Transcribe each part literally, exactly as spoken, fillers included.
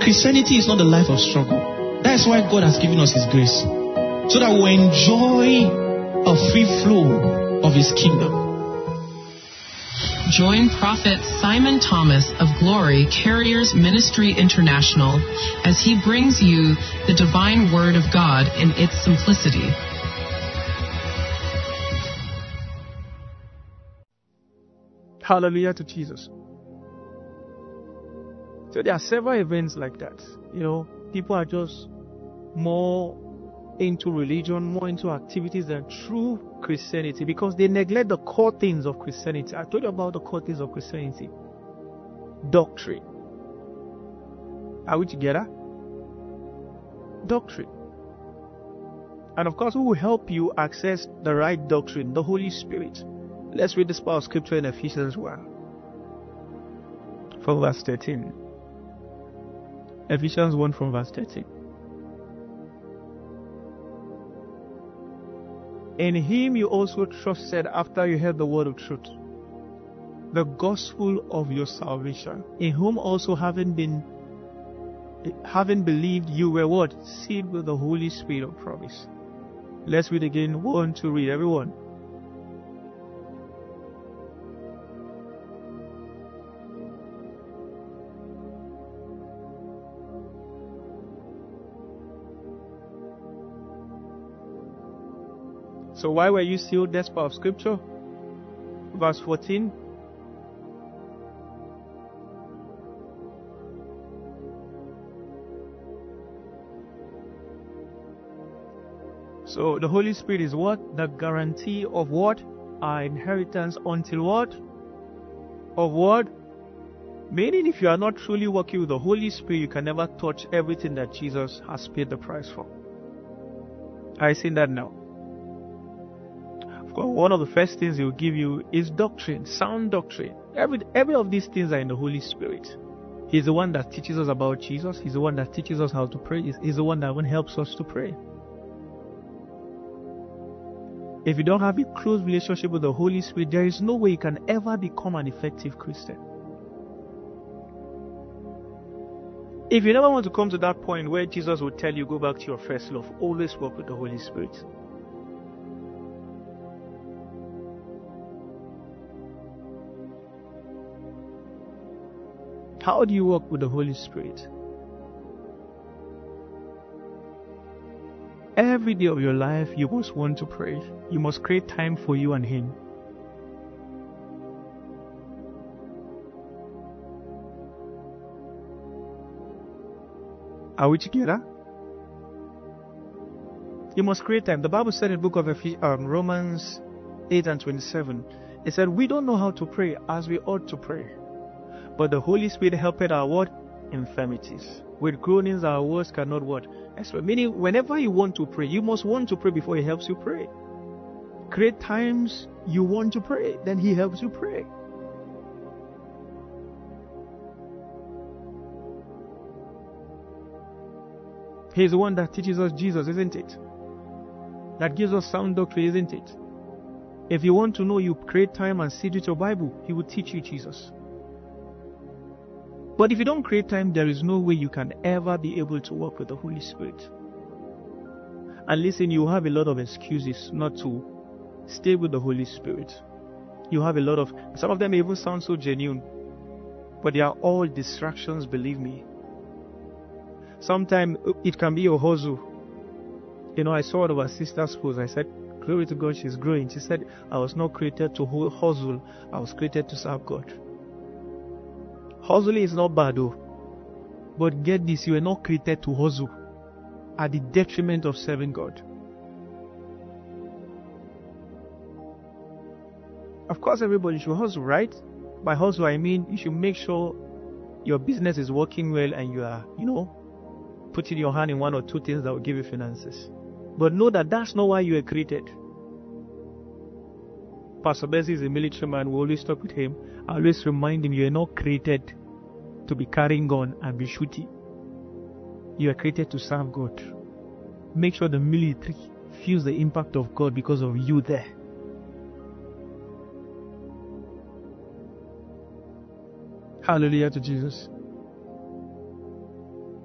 Christianity is not a life of struggle. That's why God has given us His grace, so that we enjoy a free flow of His kingdom. Join Prophet Simon Thomas of Glory Carriers Ministry International as he brings you the divine word of God in its simplicity. Hallelujah to Jesus. So there are several events like that. You know, people are just more into religion, more into activities than true Christianity, because they neglect the core things of Christianity. I told you about the core things of Christianity. Doctrine. Are we together? Doctrine. And of course, who will help you access the right doctrine? The Holy Spirit. Let's read this part of scripture in Ephesians one, from verse thirteen. Ephesians one from verse thirteen. In Him you also trusted after you heard the word of truth, the gospel of your salvation, in whom also having been having believed you were what? Sealed with the Holy Spirit of promise. Let's read again. One, two, read everyone. So why were you sealed? That's part of scripture. Verse fourteen. So the Holy Spirit is what? The guarantee of what? Our inheritance until what? Of what? Meaning if you are not truly working with the Holy Spirit, you can never touch everything that Jesus has paid the price for. I seen that now. One of the first things He will give you is doctrine, sound doctrine. Every every of these things are in the Holy Spirit. He's the one that teaches us about Jesus. He's the one that teaches us how to pray. He's the one that even helps us to pray. If you don't have a close relationship with the Holy Spirit, there is no way you can ever become an effective Christian. If you never want to come to that point where Jesus will tell you, go back to your first love, always walk with the Holy Spirit. How do you walk with the Holy Spirit? Every day of your life, you must want to pray. You must create time for you and Him. Are we together? You must create time. The Bible said in the book of um, Romans eight and twenty-seven, it said, we don't know how to pray as we ought to pray, but the Holy Spirit helped our what? Infirmities. With groanings our words cannot what? Express. Meaning, whenever you want to pray, you must want to pray before He helps you pray. Create times you want to pray, then He helps you pray. He's the one that teaches us Jesus, isn't it? That gives us sound doctrine, isn't it? If you want to know, you create time and sit with your Bible. He will teach you Jesus. But if you don't create time, there is no way you can ever be able to work with the Holy Spirit. And listen, you have a lot of excuses not to stay with the Holy Spirit. You have a lot of, some of them even sound so genuine, but they are all distractions, believe me. Sometimes it can be your hustle. You know, I saw one of our sisters post. I said, glory to God, she's growing. She said, I was not created to hustle. I was created to serve God. Hustling is not bad though. But get this, you were not created to hustle at the detriment of serving God. Of course, everybody should hustle, right? By hustle, I mean you should make sure your business is working well and you are, you know, putting your hand in one or two things that will give you finances. But know that that's not why you were created. Pastor Bessie is a military man. We always talk with him. I always remind him, you are not created to be carrying gun and be shooting. You are created to serve God. Make sure the military feels the impact of God because of you there. Hallelujah to Jesus.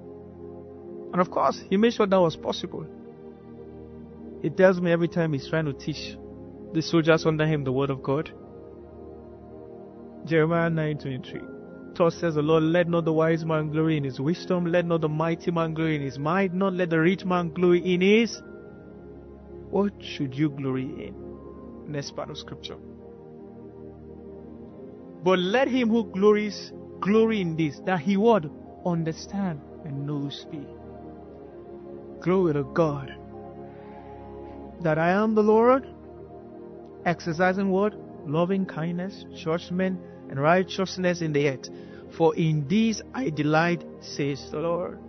And of course, he made sure that was possible. He tells me every time he's trying to teach the soldiers under him the word of God. Jeremiah nine twenty-three. Thus says the Lord, let not the wise man glory in his wisdom, let not the mighty man glory in his might, not let the rich man glory in his. What should you glory in? Next part of scripture. But let him who glories glory in this, that he would understand and knows me. Glory to God. That I am the Lord, exercising what? Loving kindness, judgment, and righteousness in the earth. For in these I delight, says the Lord.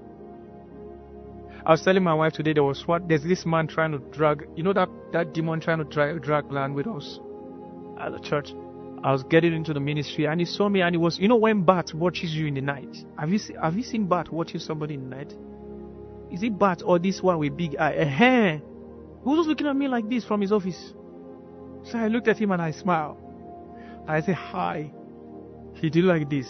I was telling my wife today, there was what? There's this man trying to drag, you know that, that demon trying to drag, drag land with us at the church. I was getting into the ministry and he saw me and he was, you know when Bat watches you in the night? Have you, see, have you seen Bat watching somebody in the night? Is it Bat or this one with big eye? Uh-huh. He was just looking at me like this from his office. So I looked at him and I smiled. I said, hi. He did like this.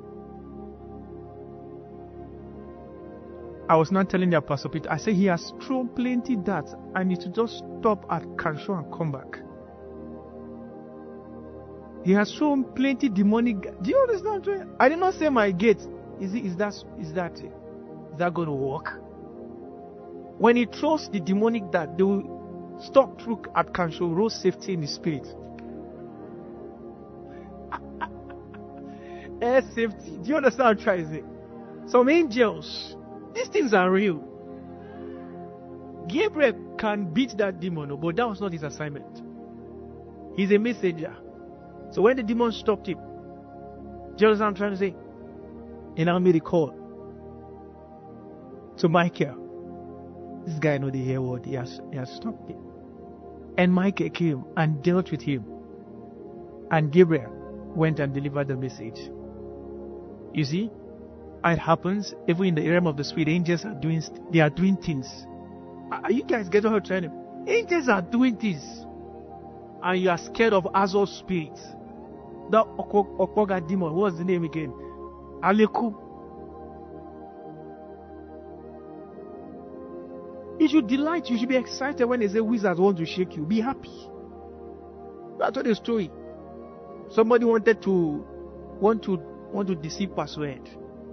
I was not telling the Apostle Peter. I said he has thrown plenty darts and he to just stop at Kansho and come back. He has thrown plenty demonic. Do you understand? I did not say my gate. Is it? Is that? Is that? Is that going to work? When he throws the demonic dart, they will stop through at Kansho, road safety in the spirit. Air safety. Do you understand what I'm trying to say? Some angels, these things are real. Gabriel can beat that demon, but that was not his assignment. He's a messenger. So when the demon stopped him, do you understand what I'm trying to say? And I made a call to Michael. This guy know the hear word. He has, he has stopped him. And Michael came and dealt with him. And Gabriel went and delivered the message. You see, it happens even in the realm of the spirit. Angels are doing, they are doing things. Are you guys getting how to train them? Angels are doing things. And you are scared of Azor's spirit. That Okpoga demon, what's the name again? Aleku. You should delight, you should be excited when they say wizards want to shake you. Be happy. That's what the story. Somebody wanted to want to want to deceive Pastor Ed.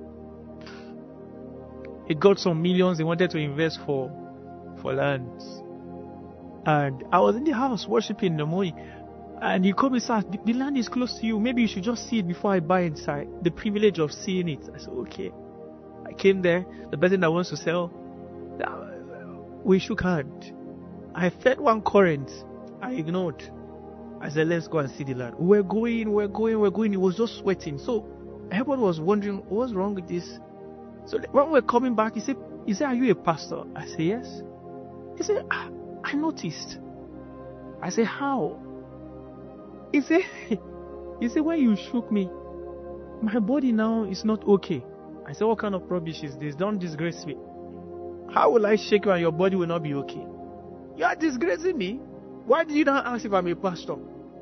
He got some millions he wanted to invest for for lands. And I was in the house worshiping in the morning. And he called me, sir, the, the land is close to you. Maybe you should just see it before I buy inside. The privilege of seeing it. I said, okay. I came there. The person that wants to sell, we shook hands. I felt one current. I ignored. I said, let's go and see the land. We're going, we're going, we're going. It was just sweating. So everyone was wondering, what's wrong with this? So when we were coming back, he said, he said, are you a pastor? I said, yes. He said, ah, I noticed. I said, how? He said, he said, when you shook me, my body now is not okay. I said, what kind of rubbish is this? Don't disgrace me. How will I shake you and your body will not be okay? You are disgracing me. Why did you not ask if I'm a pastor?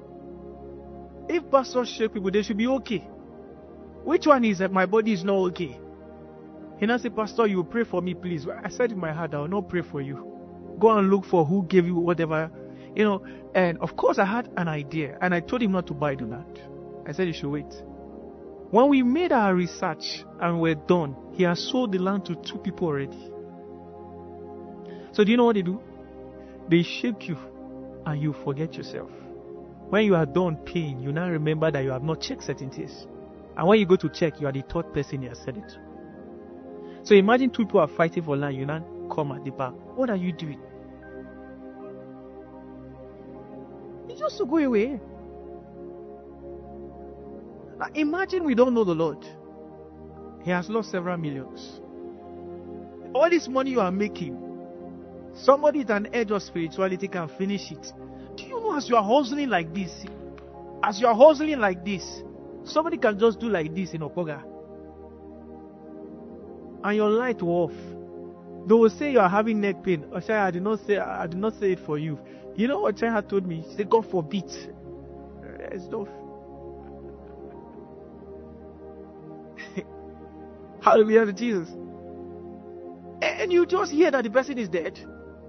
If pastors shake people, they should be okay. Which one is that my body is not okay? He now said, Pastor, you pray for me, please. I said in my heart, I will not pray for you. Go and look for who gave you whatever. You know, and of course I had an idea. And I told him not to buy do not. I said you should wait. When we made our research and we're done, he has sold the land to two people already. So do you know what they do? They shake you and you forget yourself. When you are done paying, you now remember that you have not checked certain things. And when you go to check, you are the third person you have said it. So imagine two people are fighting for land, you now come at the back. What are you doing? It's just to go away. Now imagine we don't know the Lord. He has lost several millions. All this money you are making, somebody at an edge of spirituality can finish it. Do you know as you are hustling like this, as you are hustling like this, somebody can just do like this in Opoga. And your light will off. They will say you are having neck pain. Ochaya, I did not say I did not say it for you. You know what Ochaya told me? She said, God forbid. It's no. Hallelujah to Jesus. And you just hear that the person is dead.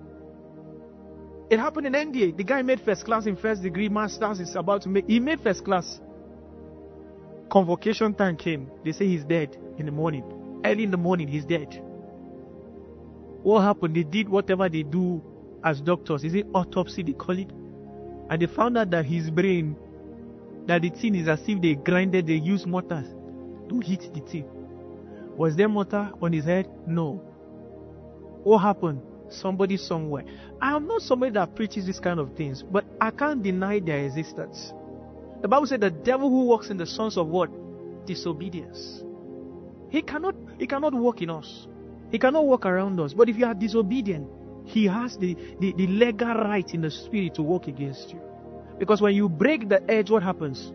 It happened in N D A. The guy made first class in first degree, masters is about to make. He made first class. Convocation time came. They say he's dead in the morning. Early in the morning, he's dead. What happened? They did whatever they do as doctors. Is it autopsy, they call it? And they found out that his brain, that the thing is as if they grinded, they used mortars to hit the thing. Was there mortar on his head? No. What happened? Somebody somewhere. I am not somebody that preaches these kind of things, but I can't deny their existence. The Bible said the devil who walks in the sons of what? Disobedience. He cannot, he cannot walk in us. He cannot walk around us. But if you are disobedient, he has the, the, the legal right in the spirit to walk against you. Because when you break the edge, what happens?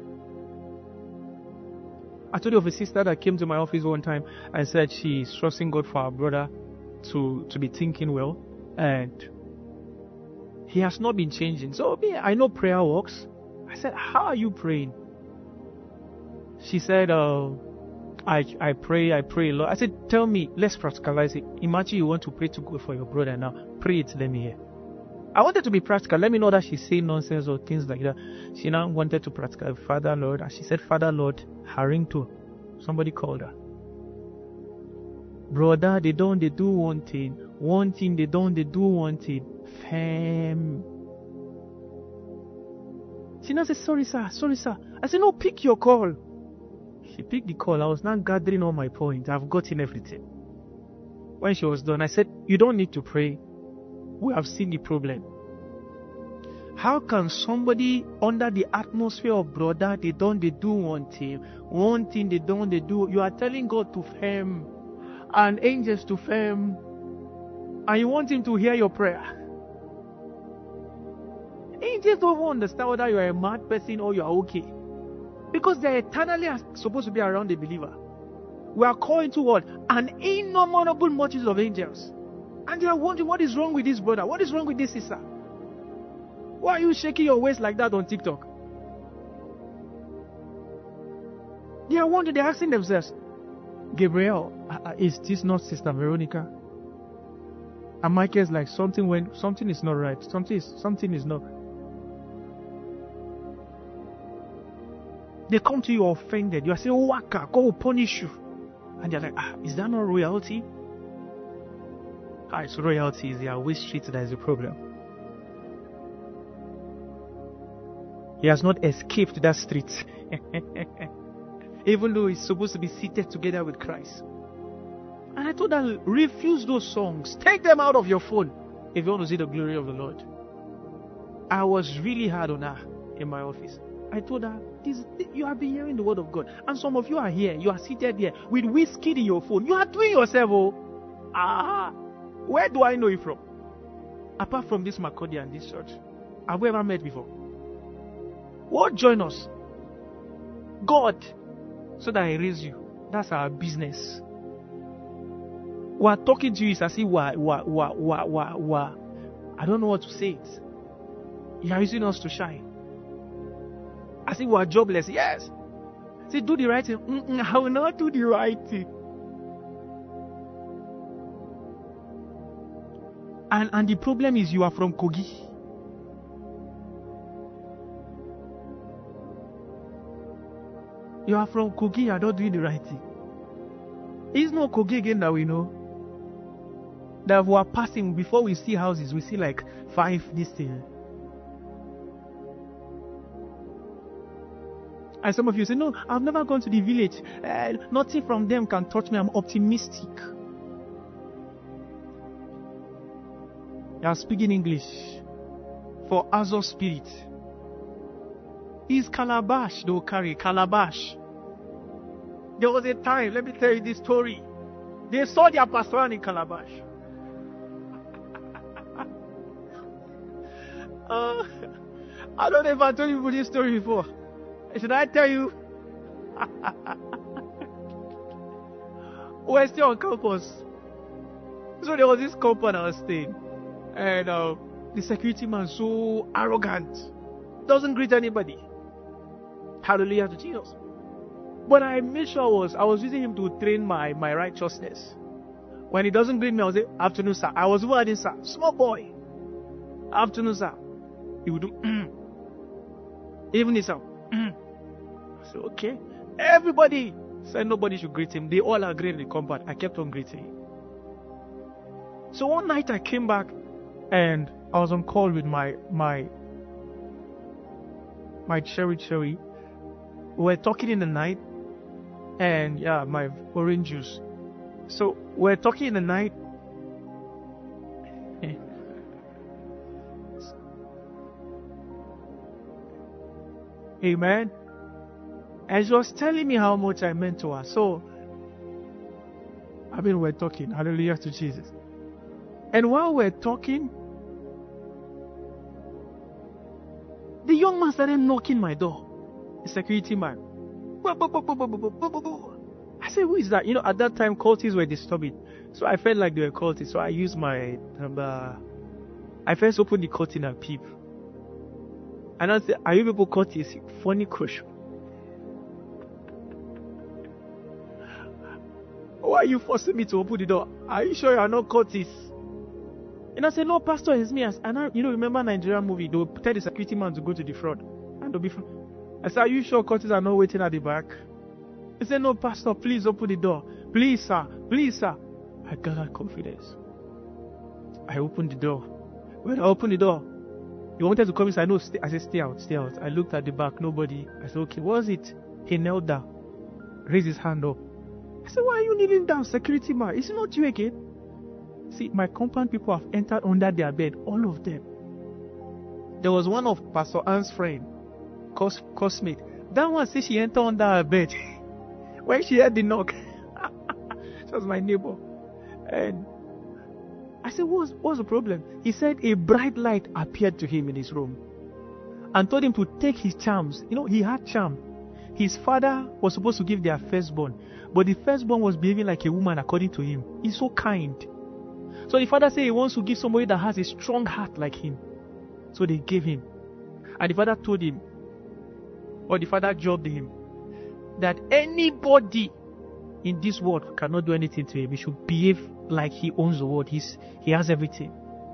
I told you of a sister that came to my office one time and said she's trusting God for her brother to, to be thinking well. And he has not been changing. So me, I know prayer works. I said, how are you praying? She said, uh, I I pray, I pray a lot. I said, tell me, let's practicalize it. Imagine you want to pray to God for your brother now. Pray it, let me hear. I wanted to be practical. Let me know that she's saying nonsense or things like that. She now wanted to practical. Father, Lord. And she said, Father, Lord, her ringtone. Somebody called her. Brother, they don't, they do one thing. One thing, they don't, they do one thing. Fam. She now said, sorry, sir, sorry, sir. I said, no, pick your call. She picked the call. I was now gathering all my points. I've gotten everything. When she was done, I said, you don't need to pray. We have seen the problem. How can somebody under the atmosphere of brother, they don't, they do one thing. One thing they don't, they do. You are telling God to firm and angels to firm, and you want him to hear your prayer. Angels don't even understand whether you are a mad person or you are okay. Because they are eternally supposed to be around the believer. We are called into what? An innumerable multitude of angels. And they are wondering, what is wrong with this brother? What is wrong with this sister? Why are you shaking your waist like that on TikTok? They are wondering, they are asking themselves, Gabriel, uh, is this not Sister Veronica? And Michael's like, something when something is not right. Something is something is not. They come to you offended. You are saying, Waka, God will punish you. And they're like, ah, is that not royalty? Ah, it's royalty. Is their way street that is the problem. He has not escaped that street. Even though he's supposed to be seated together with Christ. And I told her, refuse those songs. Take them out of your phone if you want to see the glory of the Lord. I was really hard on her in my office. I told her, this, you have been hearing the word of God. And some of you are here. You are seated here with whiskey in your phone. You are doing yourself, oh. Ah, where do I know you from? Apart from this Macaulay and this church. Have we ever met before? What join us? God. So that I raise you. That's our business. We are talking to you, it's as if we are, we are, we are, we are, we are, we are. I don't know what to say it. You are using us to shine. As if we are jobless. Yes. Say, do the right thing. Mm-mm, I will not do the right thing. And, and the problem is you are from Kogi. You are from Kogi, you are not doing the right thing. It's not Kogi again that we know. That we are passing, before we see houses, we see like five this thing. And some of you say, no, I've never gone to the village. Uh, nothing from them can touch me. I'm optimistic. You are speaking English for Azure Spirit. Is Calabash, they will carry Calabash. There was a time, let me tell you this story. They saw their pastor in Calabash. uh, I don't know if I told you this story before. Should I tell you? We're still on campus. So there was this compound I was staying. And uh, the security man, so arrogant, doesn't greet anybody. Hallelujah to Jesus. But I made sure I was, I was using him to train my, my righteousness. When he doesn't greet me, I will say, afternoon, sir. I was wording, sir. Small boy. Afternoon, sir. He would do, mm. Evening, sir. Mm. I said, okay. Everybody said nobody should greet him. They all agreed in the compound. I kept on greeting him. So one night I came back and I was on call with my my my cherry cherry. We were talking in the night, and yeah, my orange juice. So we're talking in the night. Amen. And she was telling me how much I meant to her. So I mean, we're talking. Hallelujah to Jesus. And while we're talking, the young man started knocking my door. The security man. I said, who is that? You know, at that time, cultists were disturbing. So I felt like they were cultists. So I used my number. I first opened the curtain and peep. And I said, are you people cultists? Funny question. Why are you forcing me to open the door? Are you sure you are not cultists? And I said, no, pastor, it's me. And I, you know, remember Nigerian movie? They will tell the security man to go to the front. And they'll be front. I said, are you sure cultists are not waiting at the back? He said, no, pastor, please open the door. Please, sir. Please, sir. I gathered confidence. I opened the door. When I opened the door, he wanted to come inside. No, stay. I said, stay out, stay out. I looked at the back, nobody. I said, okay, what was it? He knelt down, raised his hand up. I said, why are you kneeling down, security man? Is it not you again? See, my compound people have entered under their bed, all of them. There was one of Pastor Ann's friend, cos- cosmate. That one said she entered under her bed. When she heard the knock, she was my neighbor. And I said, what's, what's the problem? He said a bright light appeared to him in his room and told him to take his charms. You know, he had charm. His father was supposed to give their firstborn, but the firstborn was behaving like a woman according to him. He's so kind. So the father said he wants to give somebody that has a strong heart like him. So they gave him. And the father told him, or the father jobbed him, that anybody in this world cannot do anything to him. He should behave like he owns the world. He's, he has everything.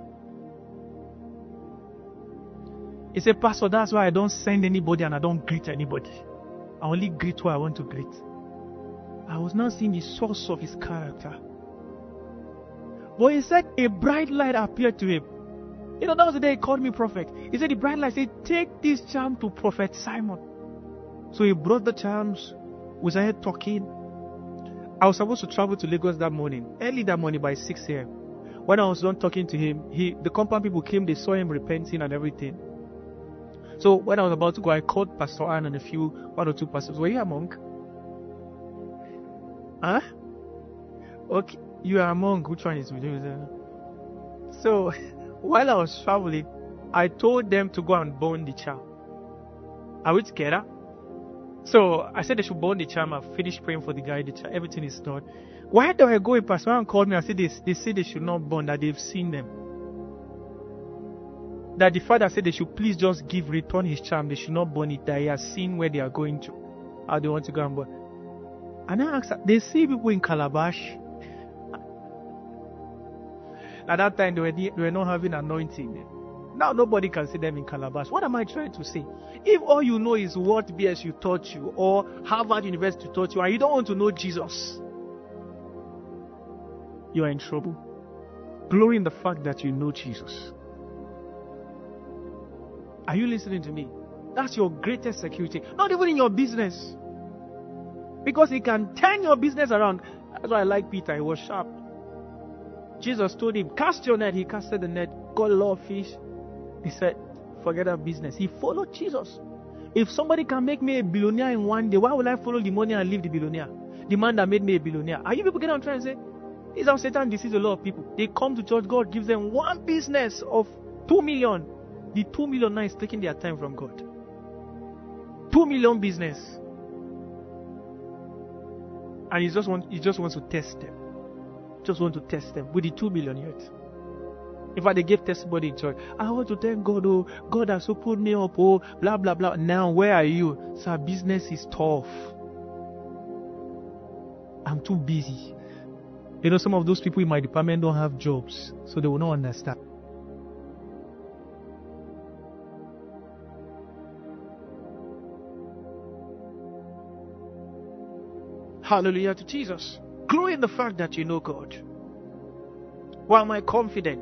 He said, Pastor, that's why I don't send anybody and I don't greet anybody. I only greet who I want to greet. I was now seeing the source of his character. But he said a bright light appeared to him. You know, that was the day he called me prophet. He said the bright light said, take this charm to Prophet Simon. So he brought the charms. We started talking. I was supposed to travel to Lagos that morning, early that morning by six a.m. When I was done talking to him, he, the compound people came, they saw him repenting and everything. So when I was about to go, I called Pastor Ann and a few, one or two pastors. Were you a monk? Huh? Okay, you are a monk. Which one is with you? So while I was traveling, I told them to go and burn the charm. Are we together? So I said they should burn the charm. I finished praying for the guy. The charm, everything is done. Why do I go? A pastor Ann called me and said they, they say they should not burn, that they've seen them. That the father said they should please just give, return his charm. They should not burn it. That he has seen where they are going to. How they want to go and burn. And I asked, they see people in Calabash. At that time, they were, they were not having anointing. Now nobody can see them in Calabash. What am I trying to say? If all you know is what B S U taught you or Harvard University taught you and you don't want to know Jesus, you are in trouble. Glory in the fact that you know Jesus. Are you listening to me? That's your greatest security. Not even in your business. Because he can turn your business around. That's why I like Peter. He was sharp. Jesus told him, cast your net. He casted the net, got a lot of fish. He said, forget that business. He followed Jesus. If somebody can make me a billionaire in one day, why would I follow the money and leave the billionaire? The man that made me a billionaire. Are you people getting what I'm trying to say? This is how Satan deceives a lot of people. They come to church, God gives them one business of two million. The two million now is taking their time from God. Two million business. And he just, want, he just wants to test them. Just want to test them with the two million yet. In fact, they gave testimony in church. I want to thank God, oh, God has opened me up, oh, blah, blah, blah. Now, where are you? Sir, business is tough. I'm too busy. You know, some of those people in my department don't have jobs, so they will not understand. Hallelujah to Jesus. Grow in the fact that you know God. Why am I confident?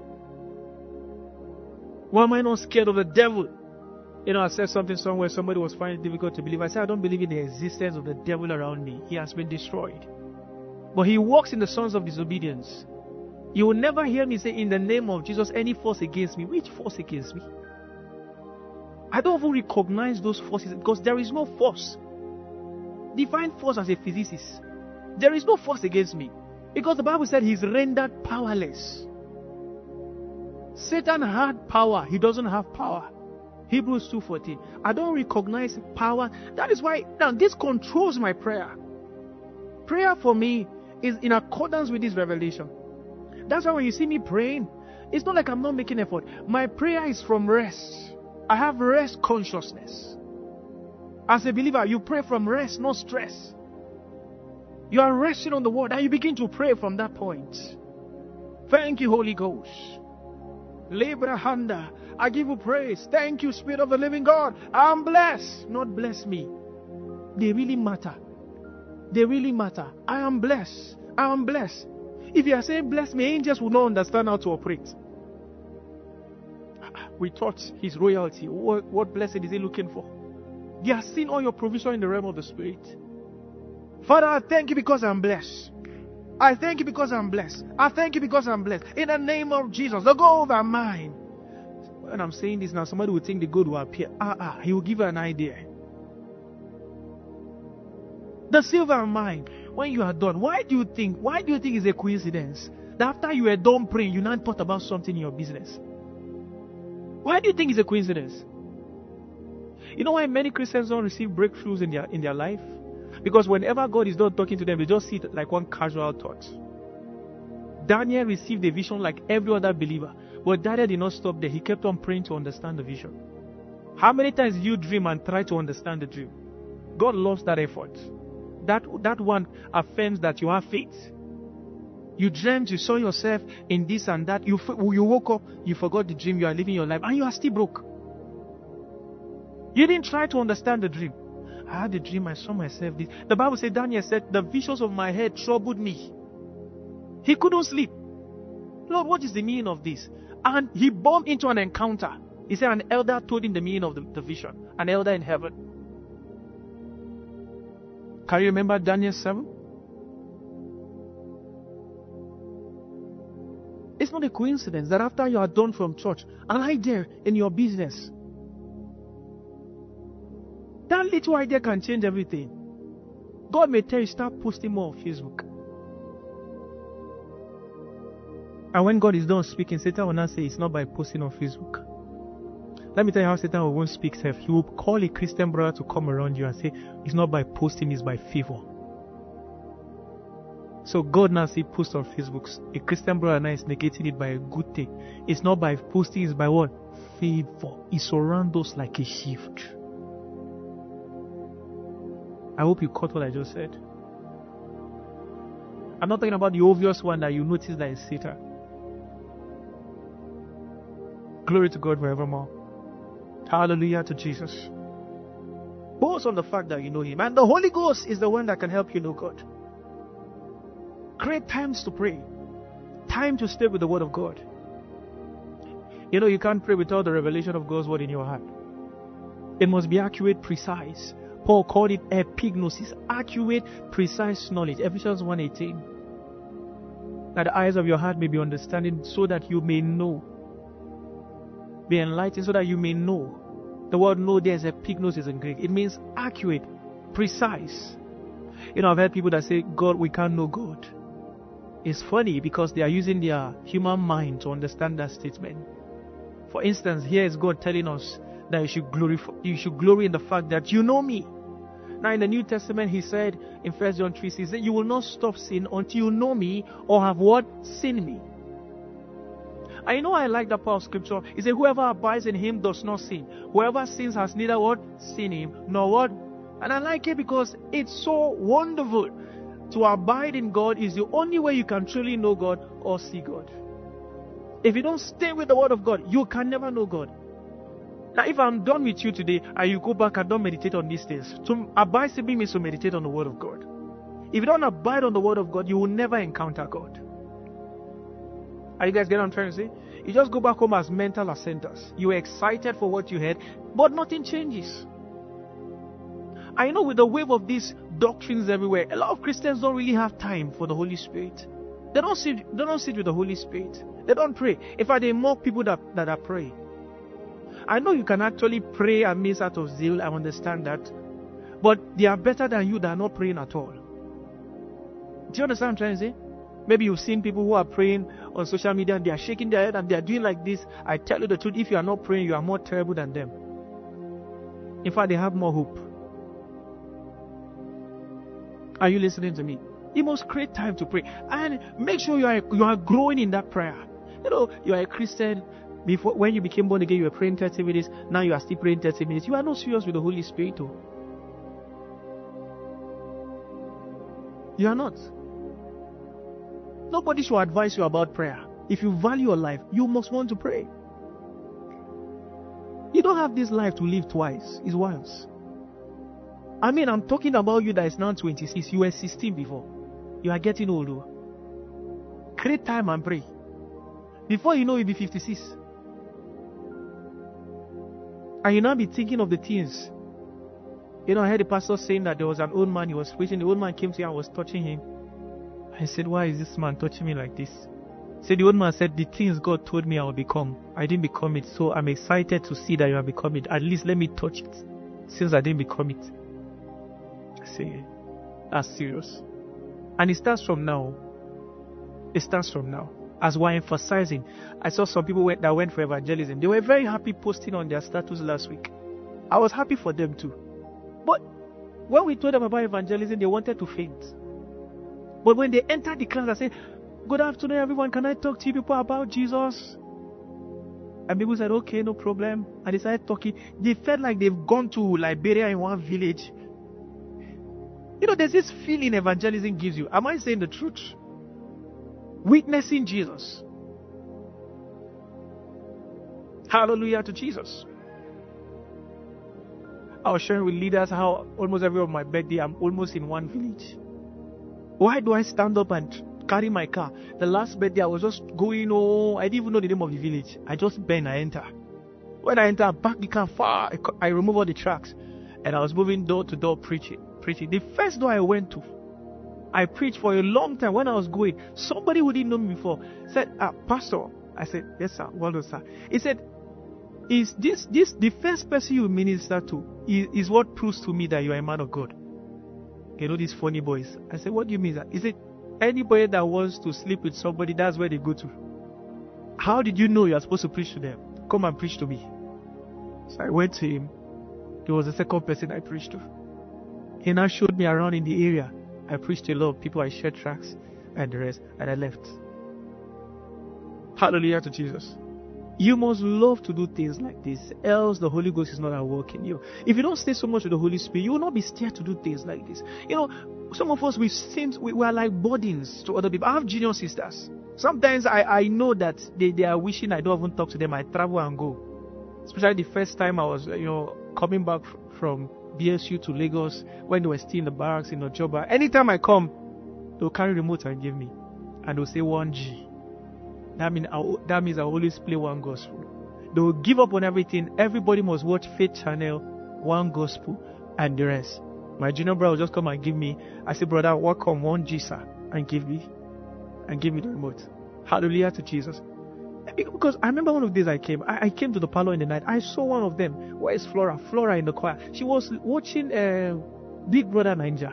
Why am I not scared of the devil? You know, I said something somewhere, somebody was finding it difficult to believe. I said, I don't believe in the existence of the devil around me. He has been destroyed. But he walks in the sons of disobedience. You will never hear me say, in the name of Jesus, any force against me. Which force against me? I don't even recognize those forces because there is no force. Define force as a physicist. There is no force against me because the Bible said he's rendered powerless. Satan had power. He doesn't have power. Hebrews two fourteen. I don't recognize power. That is why now this controls my prayer. Prayer for me is in accordance with this revelation. That's why when you see me praying, it's not like I'm not making effort. My prayer is from rest. I have rest consciousness. As a believer, you pray from rest, not stress. You are resting on the word and you begin to pray from that point. Thank you, Holy Ghost. Lebrahanda, I give you praise. Thank you, Spirit of the living God. I'm blessed. Not bless me. They really matter. They really matter. I am blessed. I am blessed. If you are saying bless me, angels will not understand how to operate. We thought his royalty. What, what blessing is he looking for? They are seeing all your provision in the realm of the Spirit. Father, I thank you because I'm blessed. I thank you because I'm blessed. I thank you because I'm blessed. In the name of Jesus, the gold are mine. When I'm saying this now, somebody will think the gold will appear. Ah, ah, he will give you an idea. The silver are mine. When you are done, why do you think, why do you think it's a coincidence that after you are done praying, you now thought about something in your business? Why do you think it's a coincidence? You know why many Christians don't receive breakthroughs in their in their life? Because whenever God is done talking to them, they just see it like one casual thought. Daniel received a vision like every other believer. But Daniel did not stop there. He kept on praying to understand the vision. How many times do you dream and try to understand the dream? God loves that effort. That, that one affirms that you have faith. You dreamed, you saw yourself in this and that. You, you woke up, you forgot the dream, you are living your life, and you are still broke. You didn't try to understand the dream. I had a dream, I saw myself this. The Bible said, Daniel said, the visions of my head troubled me. He couldn't sleep. Lord, what is the meaning of this? And he bumped into an encounter. He said an elder told him the meaning of the, the vision. An elder in heaven. Can you remember Daniel seven? It's not a coincidence that after you are done from church, an idea in your business, that little idea can change everything. God may tell you, start posting more on Facebook. And when God is done speaking, Satan will not say it's not by posting on Facebook. Let me tell you how Satan won't speak self. He will call a Christian brother to come around you and say, it's not by posting, it's by favor. So God now see post on Facebook. A Christian brother now is negating it by a good thing. It's not by posting, it's by what? Favor. It surrounds us like a shield. I hope you caught what I just said. I'm not talking about the obvious one that you notice that is Satan. Glory to God forevermore. Hallelujah to Jesus. Boast on the fact that you know Him. And the Holy Ghost is the one that can help you know God. Create times to pray. Time to stay with the Word of God. You know, you can't pray without the revelation of God's Word in your heart. It must be accurate, precise. Paul called it epignosis. Accurate, precise knowledge. Ephesians one eighteen. That the eyes of your heart may be understanding so that you may know. Be enlightened so that you may know. The word know there is epignosis in Greek. It means accurate, precise. You know, I've heard people that say, God, we can't know God. It's funny because they are using their human mind to understand that statement. For instance, here is God telling us that you should glorify, you should glory in the fact that you know me. Now in the New Testament, He said in First John three six, you will not stop sin until you know me or have what? Seen me. And you know I like that part of scripture. He said, whoever abides in Him does not sin. Whoever sins has neither what? Seen Him, nor what? And I like it because it's so wonderful. To abide in God is the only way you can truly know God or see God. If you don't stay with the Word of God, you can never know God. Now, if I'm done with you today and you go back and don't meditate on these things, to abide simply means to meditate on the Word of God. If you don't abide on the Word of God, you will never encounter God. Are you guys getting what I'm trying to say? You just go back home as mental assenters. You were excited for what you heard, but nothing changes. I know with the wave of these doctrines everywhere, a lot of Christians don't really have time for the Holy Spirit. They don't sit, they don't sit with the Holy Spirit. They don't pray. In fact, they mock people that, that are praying. I know you can actually pray and miss out of zeal. I understand that. But they are better than you that are not praying at all. Do you understand what I'm trying to say? Maybe you've seen people who are praying on social media and they are shaking their head and they are doing like this. I tell you the truth, if you are not praying, you are more terrible than them. In fact, they have more hope. Are you listening to me? You must create time to pray and make sure you are you are growing in that prayer. You know, you are a Christian. Before, when you became born again, you were praying thirty minutes. Now you are still praying thirty minutes. You are not serious with the Holy Spirit. Oh. You are not. Nobody should advise you about prayer. If you value your life, you must want to pray. You don't have this life to live twice. It's once. I mean, I'm talking about you that is now twenty-six. You were sixteen before. You are getting older. Create time and pray. Before you know, you'll be fifty-six. And you now be thinking of the things. You know, I heard the pastor saying that there was an old man, he was preaching. The old man came to him and was touching him. I said, why is this man touching me like this? So the old man said, the things God told me I will become, I didn't become it. So I'm excited to see that you have become it. At least let me touch it, since I didn't become it. I say, that's serious. And it starts from now. It starts from now. As we're emphasizing, I saw some people went, that went for evangelism. They were very happy posting on their status last week. I was happy for them too. But when we told them about evangelism, they wanted to faint. But when they entered the class, I said, good afternoon everyone, can I talk to you people about Jesus? And people said, okay, no problem. And they started talking. They felt like they've gone to Liberia in one village. You know, there's this feeling evangelism gives you. Am I saying the truth? Witnessing Jesus. Hallelujah to Jesus. I was sharing with leaders how almost every of my birthday I'm almost in one village. Why do I stand up and carry my car? The last birthday I was just going, oh, I didn't even know the name of the village. I just bend, I enter. When I enter, I park the car far, I remove all the tracks. And I was moving door to door preaching. preaching. The first door I went to, I preached for a long time. When I was going, somebody who didn't know me before said, ah, Pastor. I said, yes, sir. Well done, sir. He said, is this, this, the first person you minister to is, is what proves to me that you are a man of God. You know these funny boys. I said, what do you mean, sir? Is it anybody that wants to sleep with somebody, that's where they go to? How did you know you are supposed to preach to them? Come and preach to me. So I went to him. He was the second person I preached to. He now showed me around in the area. I preached to a lot of people. I shared tracts and the rest. And I left. Hallelujah to Jesus. You must love to do things like this, else the Holy Ghost is not at work in you. If you don't stay so much with the Holy Spirit, you will not be scared to do things like this. You know, some of us, we seem we, we are like burdens to other people. I have junior sisters. Sometimes I, I know that they, they are wishing I don't even talk to them. I travel and go. Especially the first time I was, you know, coming back from B S U to Lagos when they were still in the barracks in Ojoba. Anytime I come, they'll carry remote and give me. And they'll say one G. That means, that means I always play one gospel. They will give up on everything. Everybody must watch Faith Channel, one gospel, and the rest. My junior brother will just come and give me. I say, brother, welcome one G, sir, and give me, and give me the remote. Hallelujah to Jesus. Because I remember one of the days I came, I, I came to the parlor in the night. I saw one of them. Where is Flora? Flora in the choir. She was watching uh, Big Brother Ninja.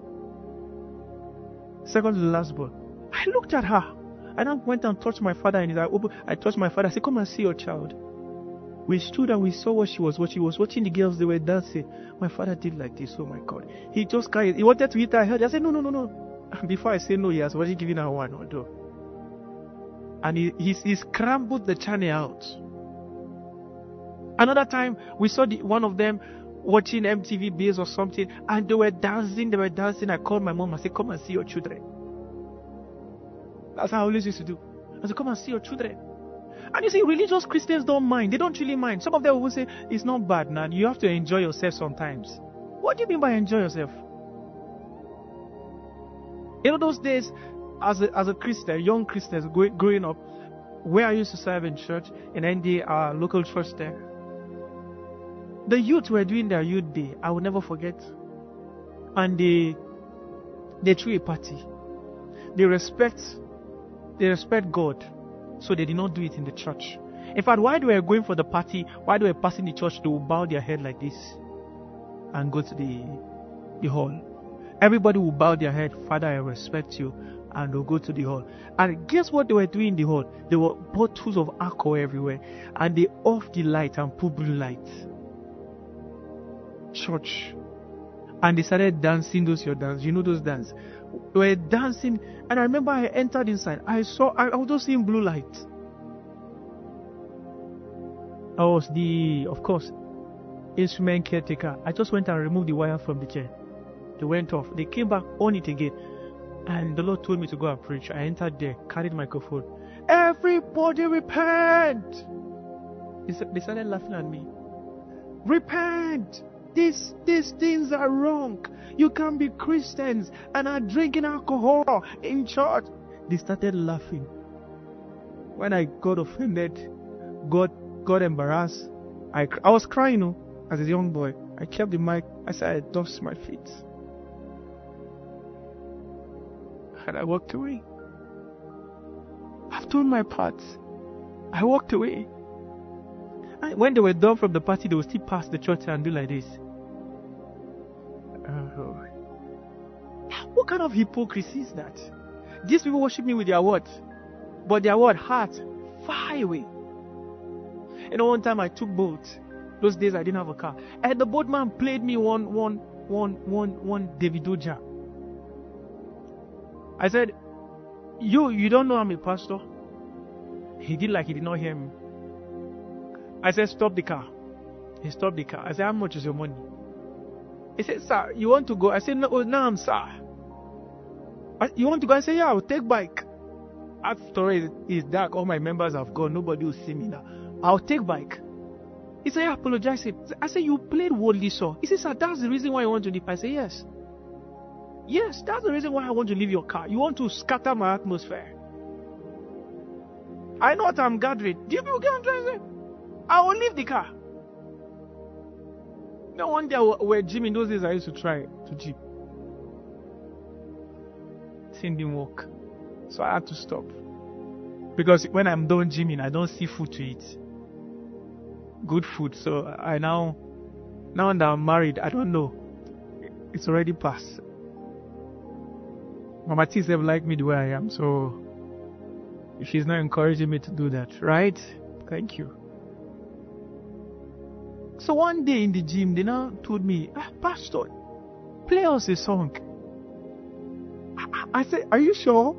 Second to the last born. I looked at her. And I went and touched my father and I, I touched my father. I said, come and see your child. We stood and we saw what she was watching. She was watching the girls, they were dancing. My father did like this, oh my God. He just cried. He wanted to hit her head. I said, no, no, no, no. And before I said no, he has already given her one or two. And he, he, he scrambled the channel out. Another time, we saw the, one of them watching M T V Base or something, and they were dancing, they were dancing. I called my mom and said, come and see your children. That's how I always used to do. I said, come and see your children. And you see, religious Christians don't mind. They don't really mind. Some of them will say, it's not bad, man. You have to enjoy yourself sometimes. What do you mean by enjoy yourself? You know, those days, as a, as a Christian, young Christians growing, growing up, where I used to serve in church, in N D A, our local church there, the youth were doing their youth day. I will never forget. And they, they threw a party. They respect, they respect God. So they did not do it in the church. In fact, while they were going for the party, while they were passing the church, they would bow their head like this and go to the, the hall. Everybody would bow their head, Father, I respect you, and they'll go to the hall. And guess what they were doing in the hall? There were bottles of alcohol everywhere, and they off the light and put blue lights. Church. And they started dancing those your dance. You know those dance? They were dancing, and I remember I entered inside. I saw, I, I was just seeing blue lights. I was the, of course, instrument caretaker. I just went and removed the wire from the chair. They went off. They came back on it again. And the Lord told me to go and preach. I entered there, carried the microphone. Everybody repent! They started laughing at me. Repent! These, these things are wrong. You can't be Christians and are drinking alcohol in church. They started laughing. When I got offended, got, got embarrassed, I, I was crying, you know, as a young boy. I kept the mic. I said, I dusted my feet. And I walked away. I've done my part. I walked away. And when they were done from the party, they would still pass the church and do like this. Uh, what kind of hypocrisy is that? These people worship me with their what? But their what? Heart far away. You know, one time I took boat. Those days I didn't have a car. And the boatman played me one, one, one, one, one Davido jam. I said, you, you don't know I'm a pastor? He did like he did not hear me. I said, stop the car. He stopped the car. I said, how much is your money? He said, sir, you want to go? I said, no, no, I'm sir. I, you want to go? I said, yeah, I'll take bike. After it is dark, all my members have gone. Nobody will see me now. I'll take bike. He said, I apologize. I said, you played worldly song. He said, sir, that's the reason why you want to leave. I said, yes. Yes, that's the reason why I want to leave your car. You want to scatter my atmosphere. I know what I'm gathering. Do you people get what I'm trying to say? I will leave the car. No one day we're gymming. Those days I used to try to gym. Thing didn't work. So I had to stop. Because when I'm done gymming, I don't see food to eat. Good food. So I now, now that I'm married, I don't know. It's already past. Mama T have liked me the way I am, so she's not encouraging me to do that, right? Thank you. So one day in the gym, they now told me, ah, Pastor, play us a song. I, I said, are you sure?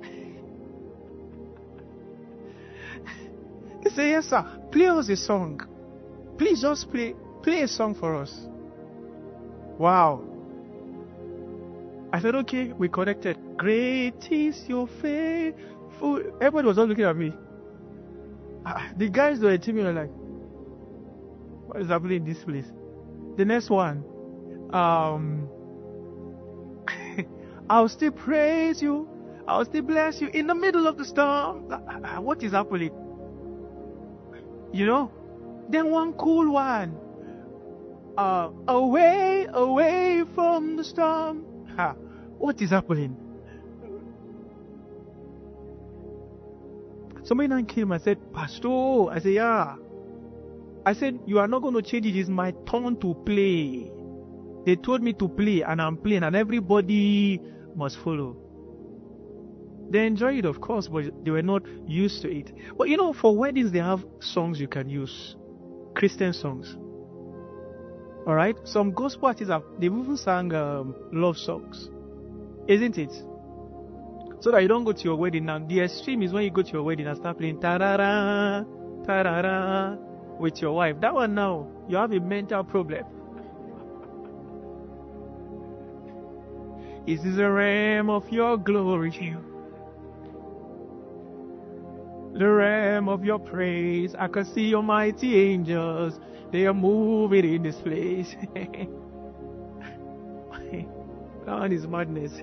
He said, yes, sir. Play us a song. Please just play, play a song for us. Wow. I said, okay, we connected. Great is your faithful. Everybody was all looking at me. Uh, the guys that were teaming were like, what is happening in this place? The next one, um, I'll still praise you. I'll still bless you in the middle of the storm. Uh, what is happening? You know? Then one cool one. Uh, away, away from the storm. Ha, what is happening? Somebody now came and said, Pastor. I said, yeah. I said, you are not going to change it. It's my turn to play. They told me to play, and I'm playing, and everybody must follow. They enjoy it, of course, but they were not used to it. But you know, for weddings, they have songs you can use. Christian songs. Alright? Some gospel artists have, they've even sang um, love songs. Isn't it? So that you don't go to your wedding now. The extreme is when you go to your wedding and start playing ta-ra-ra, ta-ra-ra with your wife. That one now, you have a mental problem. Is this the realm of your glory? The realm of your praise. I can see your mighty angels. They are moving in this place. That is madness.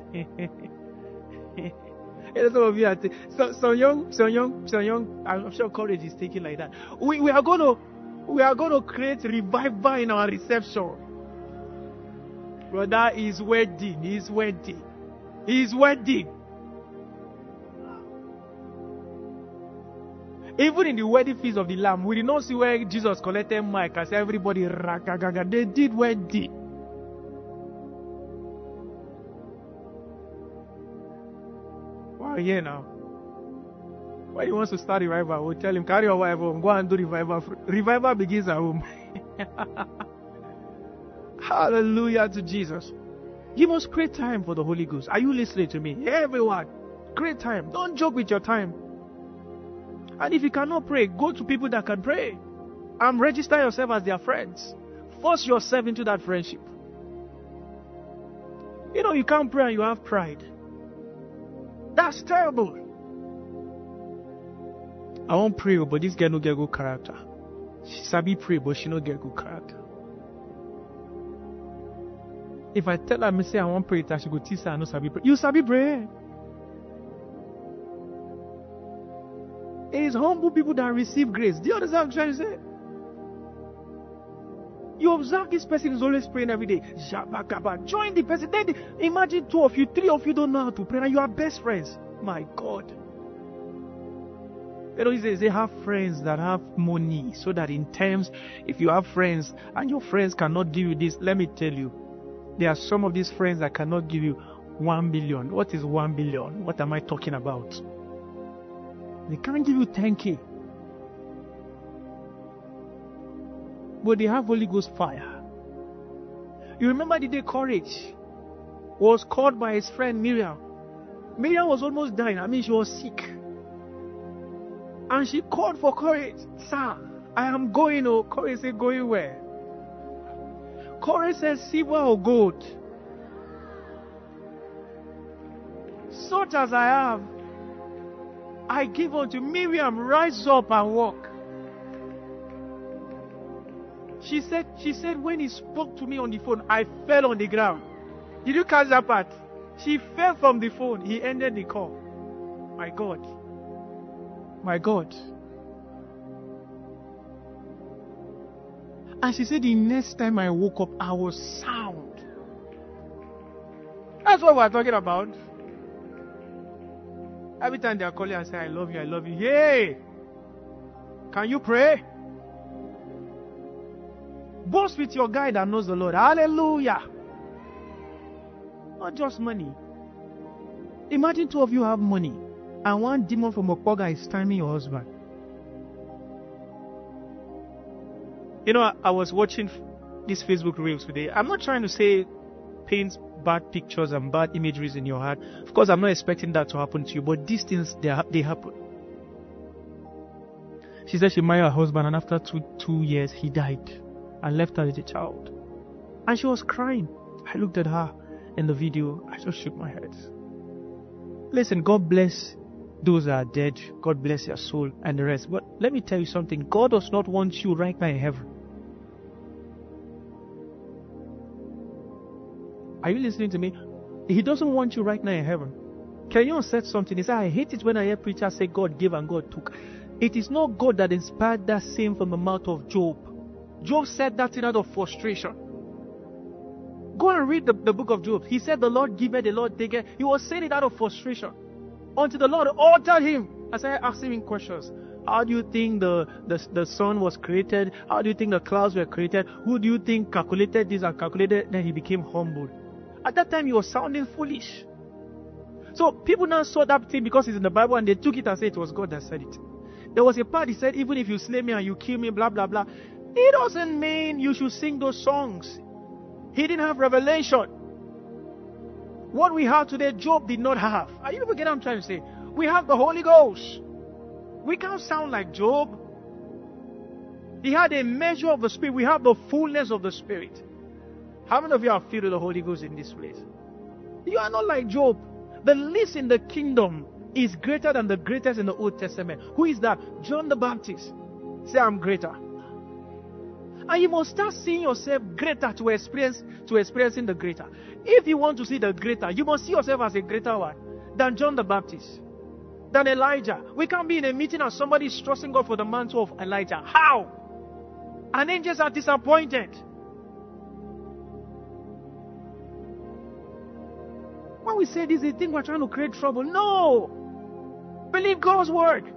Some of you are t- so, so young, so young, so young. I'm sure courage is taken like that. We we are going to we are going to create revival in our reception. Brother is wedding. He's wedding. He's wedding. Even in the wedding feast of the Lamb, we did not see where Jesus collected mic and said everybody ragagaga. They did wedding. Wow, yeah now. When he wants to start revival, we'll tell him, carry your wife home, go and do revival. Revival begins at home. Hallelujah to Jesus. Give us great time for the Holy Ghost. Are you listening to me? Everyone, great time. Don't joke with your time. And if you cannot pray, go to people that can pray. And register yourself as their friends. Force yourself into that friendship. You know, you can't pray and you have pride. That's terrible. I won't pray, but this girl no get good character. She sabi pray, but she no get good character. If I tell her, me say I won't pray, she go teach her I no sabi pray. You sabi pray. It is humble people that receive grace. Do you understand what I'm trying to say? You observe this person is always praying every day. Join the person. Then imagine two of you, three of you don't know how to pray, and you are best friends. My God. You know, they have friends that have money, so that in terms, if you have friends and your friends cannot give you this, let me tell you, there are some of these friends that cannot give you one billion. What is one billion? What am I talking about? They can't give you ten K. But they have Holy Ghost fire. You remember the day Courage was called by his friend Miriam. Miriam was almost dying. I mean, she was sick. And she called for Courage. Sir, I am going. Oh, Courage said, going where? Courage said, silver or gold. Such as I have, I give unto Miriam. Rise up and walk. She said, she said, when he spoke to me on the phone, I fell on the ground. Did you catch that part? She fell from the phone. He ended the call. My God. My God. And she said, the next time I woke up, I was sound. That's what we're talking about. Every time they are calling and say, I love you, I love you. Hey! Can you pray? Boast with your guy that knows the Lord. Hallelujah. Not just money. Imagine two of you have money and one demon from Okpoga is timing your husband. You know, I, I was watching these Facebook reels today. I'm not trying to say paint bad pictures and bad imageries in your heart. Of course, I'm not expecting that to happen to you, but these things, they, they happen. She said she married her husband and after two, two years, he died. And left her with a child. And she was crying. I looked at her in the video. I just shook my head. Listen, God bless those that are dead. God bless their soul and the rest. But let me tell you something. God does not want you right now in heaven. Are you listening to me? He doesn't want you right now in heaven. Kenyon said something. He said, I hate it when I hear preachers say God gave and God took. It is not God that inspired that saying from the mouth of Job. Job said that thing out of frustration. Go and read the, the book of Job. He said the Lord giveth, the Lord taketh. He was saying it out of frustration. Until the Lord altered him. I started asking him questions. How do you think the, the, the sun was created? How do you think the clouds were created? Who do you think calculated this and calculated? Then he became humble. At that time he was sounding foolish. So people now saw that thing because it's in the Bible and they took it and said it was God that said it. There was a part he said, even if you slay me and you kill me, blah, blah, blah. It doesn't mean you should sing those songs. He didn't have revelation. What we have today, Job did not have. Are you get what I'm trying to say? We have the Holy Ghost. We can't sound like Job. He had a measure of the Spirit. We have the fullness of the Spirit. How many of you are filled with the Holy Ghost in this place? You are not like Job. The least in the kingdom is greater than the greatest in the Old Testament. Who is that? John the Baptist. Say, I'm greater. And you must start seeing yourself greater to experience to experiencing the greater. If you want to see the greater, you must see yourself as a greater one than John the Baptist, than Elijah. We can't be in a meeting and somebody is trusting God for the mantle of Elijah. How? And angels are disappointed. When we say this, they think we're trying to create trouble. No! Believe God's word.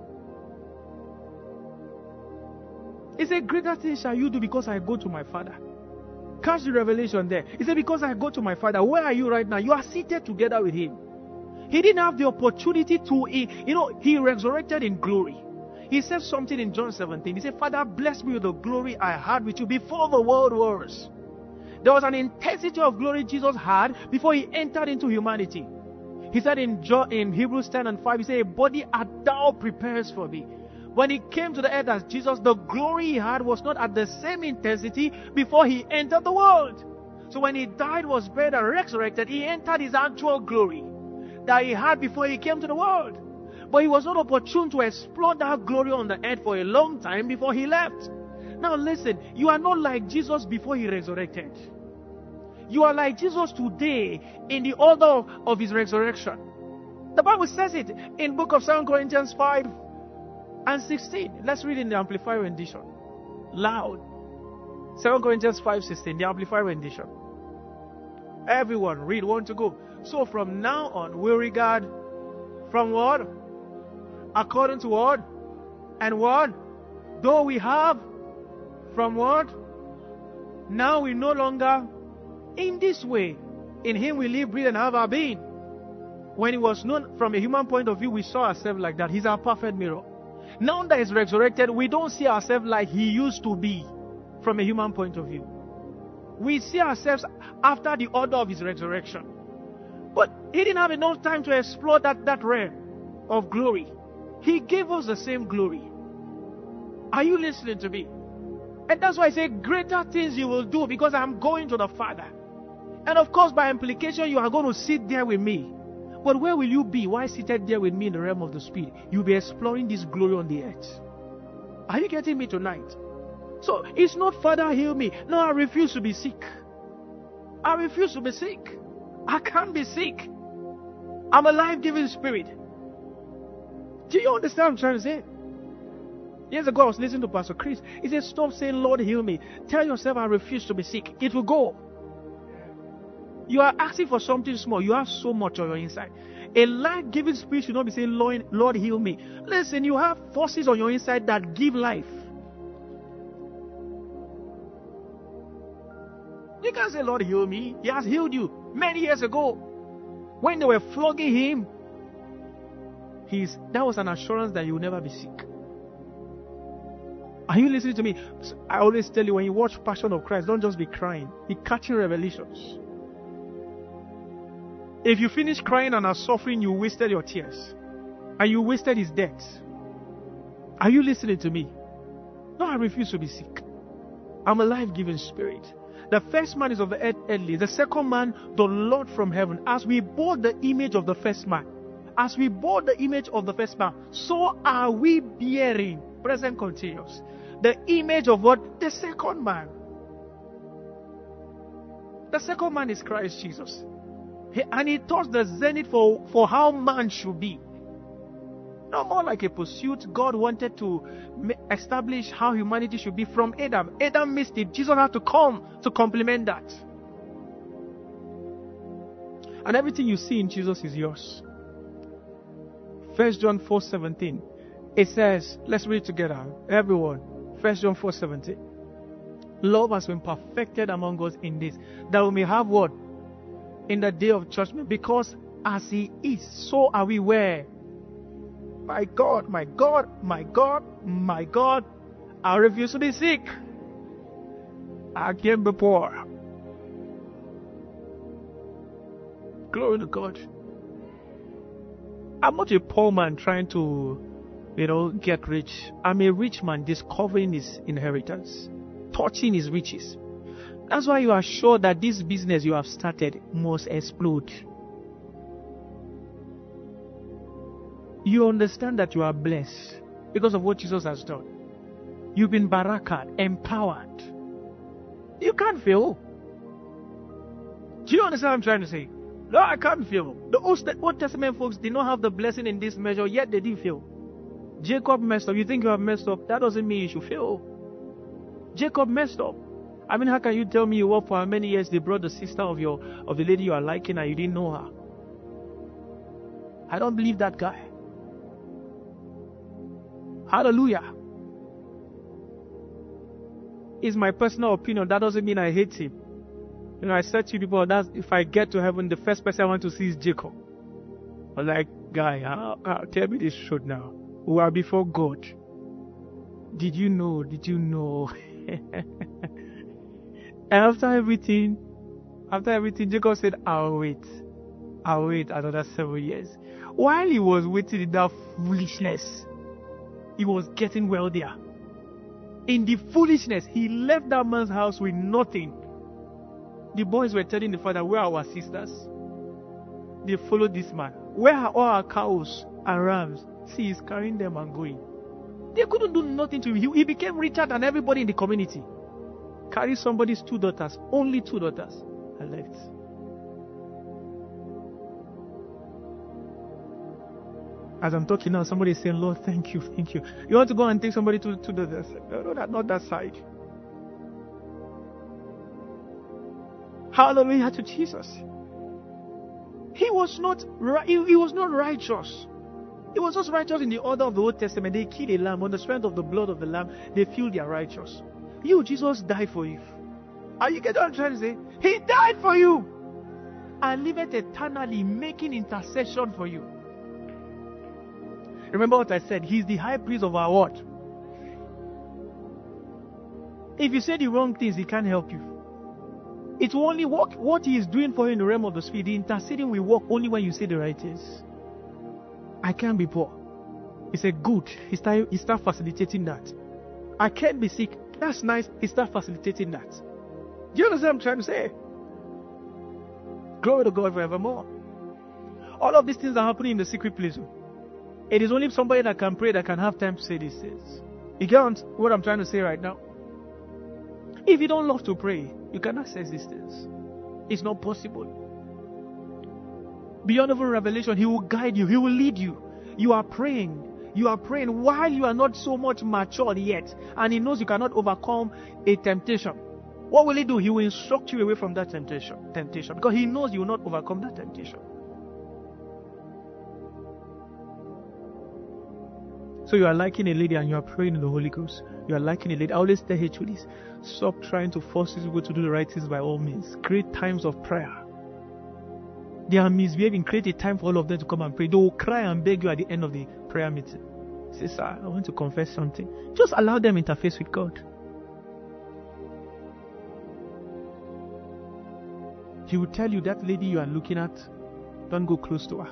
He said, greater things shall you do because I go to my Father. Catch the revelation there. He said, because I go to my Father. Where are you right now? You are seated together with him. He didn't have the opportunity to, you know, he resurrected in glory. He said something in John seventeen. He said, Father, bless me with the glory I had with you before the world was. There was an intensity of glory Jesus had before he entered into humanity. He said in, John, in Hebrews ten and five, he said, a body art thou prepares for me. When he came to the earth as Jesus, the glory he had was not at the same intensity before he entered the world. So when he died, was buried and resurrected, he entered his actual glory that he had before he came to the world. But he was not opportune to explore that glory on the earth for a long time before he left. Now listen, you are not like Jesus before he resurrected. You are like Jesus today in the order of, of his resurrection. The Bible says it in book of Second Corinthians five and sixteen. Let's read in the Amplified rendition. Loud. Second Corinthians five sixteen, the Amplified rendition. Everyone, read, one to go. So from now on, we regard from what? According to what? And what? Though we have from what? Now we no longer in this way. In him we live, breathe, and have our being. When he was known from a human point of view, we saw ourselves like that. He's our perfect mirror. Now that he's resurrected, we don't see ourselves like he used to be from a human point of view. We see ourselves after the order of his resurrection. But he didn't have enough time to explore that, that realm of glory. He gave us the same glory. Are you listening to me? And that's why I say, greater things you will do because I'm going to the Father. And of course, by implication, you are going to sit there with me. But where will you be? Why seated there with me in the realm of the Spirit? You'll be exploring this glory on the earth. Are you getting me tonight? So, it's not, Father, heal me. No, I refuse to be sick. I refuse to be sick. I can't be sick. I'm a life-giving spirit. Do you understand what I'm trying to say? Years ago, I was listening to Pastor Chris. He said, stop saying, Lord, heal me. Tell yourself, I refuse to be sick. It will go. You are asking for something small. You have so much on your inside. A life-giving spirit should not be saying, Lord, Lord, heal me. Listen, you have forces on your inside that give life. You can't say, Lord, heal me. He has healed you many years ago. When they were flogging him, he's, that was an assurance that you will never be sick. Are you listening to me? I always tell you, when you watch Passion of Christ, don't just be crying. Be catching revelations. If you finish crying and are suffering, you wasted your tears. And you wasted his death. Are you listening to me? No, I refuse to be sick. I'm a life-giving spirit. The first man is of the earth earthly. The second man, the Lord from heaven. As we bore the image of the first man, as we bore the image of the first man, so are we bearing, present continuous, the image of what? The second man. The second man is Christ Jesus. He, and he taught the zenith for, for how man should be. No more like a pursuit. God wanted to establish how humanity should be from Adam. Adam missed it. Jesus had to come to complement that. And everything you see in Jesus is yours. First John four seventeen. It says, let's read together, everyone. First John four seventeen. Love has been perfected among us in this, that we may have what? In the day of judgment. Because as he is, so are we where? My God, my God, my God, my God, I refuse to be sick. I can't be poor. Glory to God. I'm not a poor man trying to, you know, get rich. I'm a rich man discovering his inheritance, touching his riches. That's why you are sure that this business you have started must explode. You understand that you are blessed because of what Jesus has done. You've been barakat, empowered. You can't fail. Do you understand what I'm trying to say? No, I can't fail. The Old Testament folks did not have the blessing in this measure, yet they did fail. Jacob messed up. You think you have messed up? That doesn't mean you should fail. Jacob messed up. I mean, how can you tell me you worked for how many years they brought the sister of your of the lady you are liking and you didn't know her? I don't believe that guy. Hallelujah. It's my personal opinion. That doesn't mean I hate him. You know, I said to you before, that if I get to heaven, the first person I want to see is Jacob. I was like, guy, uh, uh, tell me this truth now. We are before God. Did you know? Did you know? And after everything, after everything, Jacob said, I'll wait. I'll wait another seven years. While he was waiting in that foolishness, he was getting wealthier. In the foolishness, he left that man's house with nothing. The boys were telling the father, where are our sisters? They followed this man. Where are all our cows and rams? See, he's carrying them and going. They couldn't do nothing to him. He, he became richer than everybody in the community. Carried somebody's two daughters, only two daughters, and left. As I'm talking now, somebody is saying, Lord, thank you, thank you. You want to go and take somebody to, to the other side? No, no, that, not that side. Hallelujah to Jesus. He was not he, he was not righteous. He was just righteous in the order of the Old Testament. They killed a lamb. On the strength of the blood of the lamb, they feel they are righteous. You, Jesus died for you. Are you getting what I'm trying to say? He died for you. And liveth eternally, making intercession for you. Remember what I said? He's the high priest of our what? If you say the wrong things, he can't help you. It will only work. What he is doing for you in the realm of the spirit, the interceding will work only when you say the right things. I can't be poor. He said, good. He start, he start facilitating that. I can't be sick. That's nice. He start facilitating that. Do you understand what I'm trying to say? Glory to God forevermore. All of these things are happening in the secret place. It is only somebody that can pray that can have time to say these things. You get what I'm trying to say right now? If you don't love to pray, you cannot access these things. It's not possible. Beyond even revelation, he will guide you. He will lead you. You are praying. You are praying while you are not so much matured yet. And he knows you cannot overcome a temptation. What will he do? He will instruct you away from that temptation. Temptation. Because he knows you will not overcome that temptation. So you are liking a lady and you are praying in the Holy Ghost. You are liking a lady. I always tell H O Ds, stop trying to force people to do the right things by all means. Create times of prayer. They are misbehaving. Create a time for all of them to come and pray. They will cry and beg you at the end of the prayer meeting. Say, sir, I want to confess something. Just allow them interface with God. He will tell you that lady you are looking at, don't go close to her.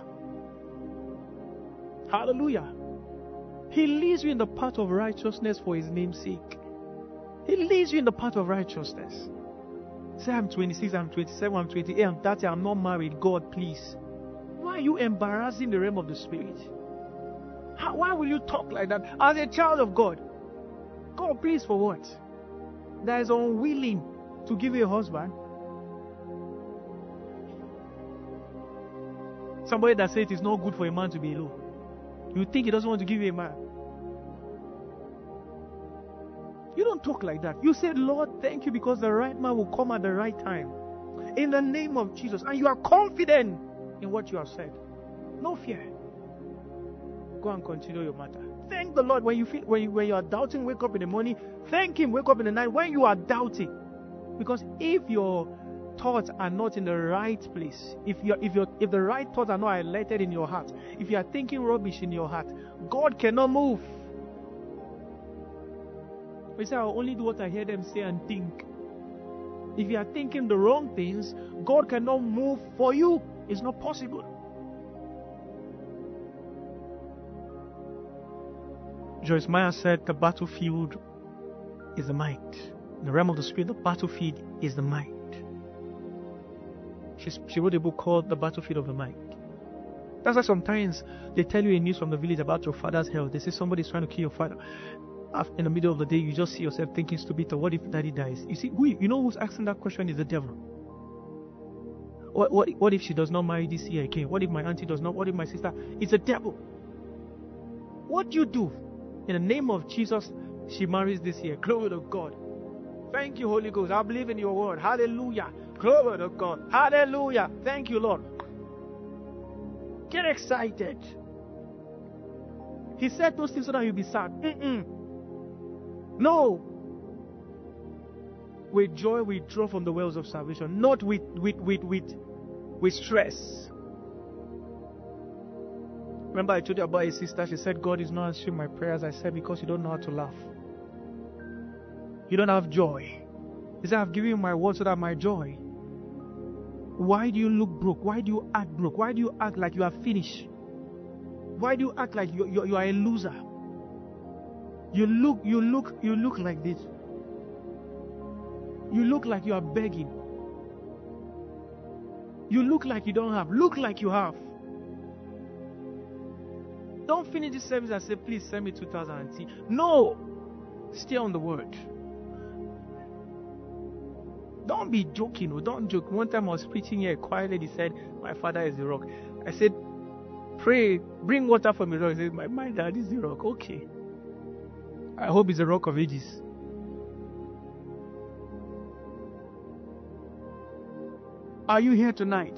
Hallelujah. He leads you in the path of righteousness for his name's sake. He leads you in the path of righteousness. Say, I'm twenty-six, I'm twenty-seven, I'm twenty-eight, I'm thirty, I'm not married. God, please. Why are you embarrassing the realm of the Spirit? How, why will you talk like that? As a child of God. God, please, for what? That is unwilling to give you a husband. Somebody that says it is not good for a man to be alone. You think he doesn't want to give you a man. You don't talk like that. You say, Lord, thank you because the right man will come at the right time. In the name of Jesus. And you are confident in what you have said. No fear. Go and continue your matter. Thank the Lord. When you feel when you, when you are doubting, wake up in the morning. Thank him. Wake up in the night when you are doubting. Because if your thoughts are not in the right place, if you if you if the right thoughts are not highlighted in your heart, if you are thinking rubbish in your heart, God cannot move. We say, I'll only do what I hear them say and think. If you are thinking the wrong things, God cannot move for you. It's not possible. Joyce Meyer said, the battlefield is the mind. In the realm of the spirit, the battlefield is the mind. She's, she wrote a book called The Battlefield of the Mind. That's why sometimes they tell you a news from the village about your father's health. They say somebody's trying to kill your father. In the middle of the day, you just see yourself thinking stupid, or what if daddy dies? You see, who, you know who's asking that question is the devil. What, what, what if she does not marry this year again? What if my auntie does not? What if my sister? It's the devil. What do you do? In the name of Jesus, she marries this year. Glory to God. Thank you, Holy Ghost. I believe in your word. Hallelujah. Glory to God. Hallelujah. Thank you, Lord. Get excited. He said those things so that you'll be sad. Mm-mm. No. With joy we draw from the wells of salvation, not with with with with, with stress. Remember I told you about a sister, she said, God is not answering my prayers. I said, because you don't know how to laugh. You don't have joy. He said, I've given you my word so that my joy. Why do you look broke? Why do you act broke? Why do you act like you are finished? Why do you act like you, you, you are a loser? You look, you look, you look like this. You look like you are begging. You look like you don't have. Look like you have. Don't finish this service and say, please send me two thousand T. No. Stay on the word. Don't be joking. Or don't joke. One time I was preaching here, a quiet lady said, my father is the rock. I said, pray, bring water from the rock. He said, my, my dad is the rock. Okay. I hope it's the rock of ages. Are you here tonight?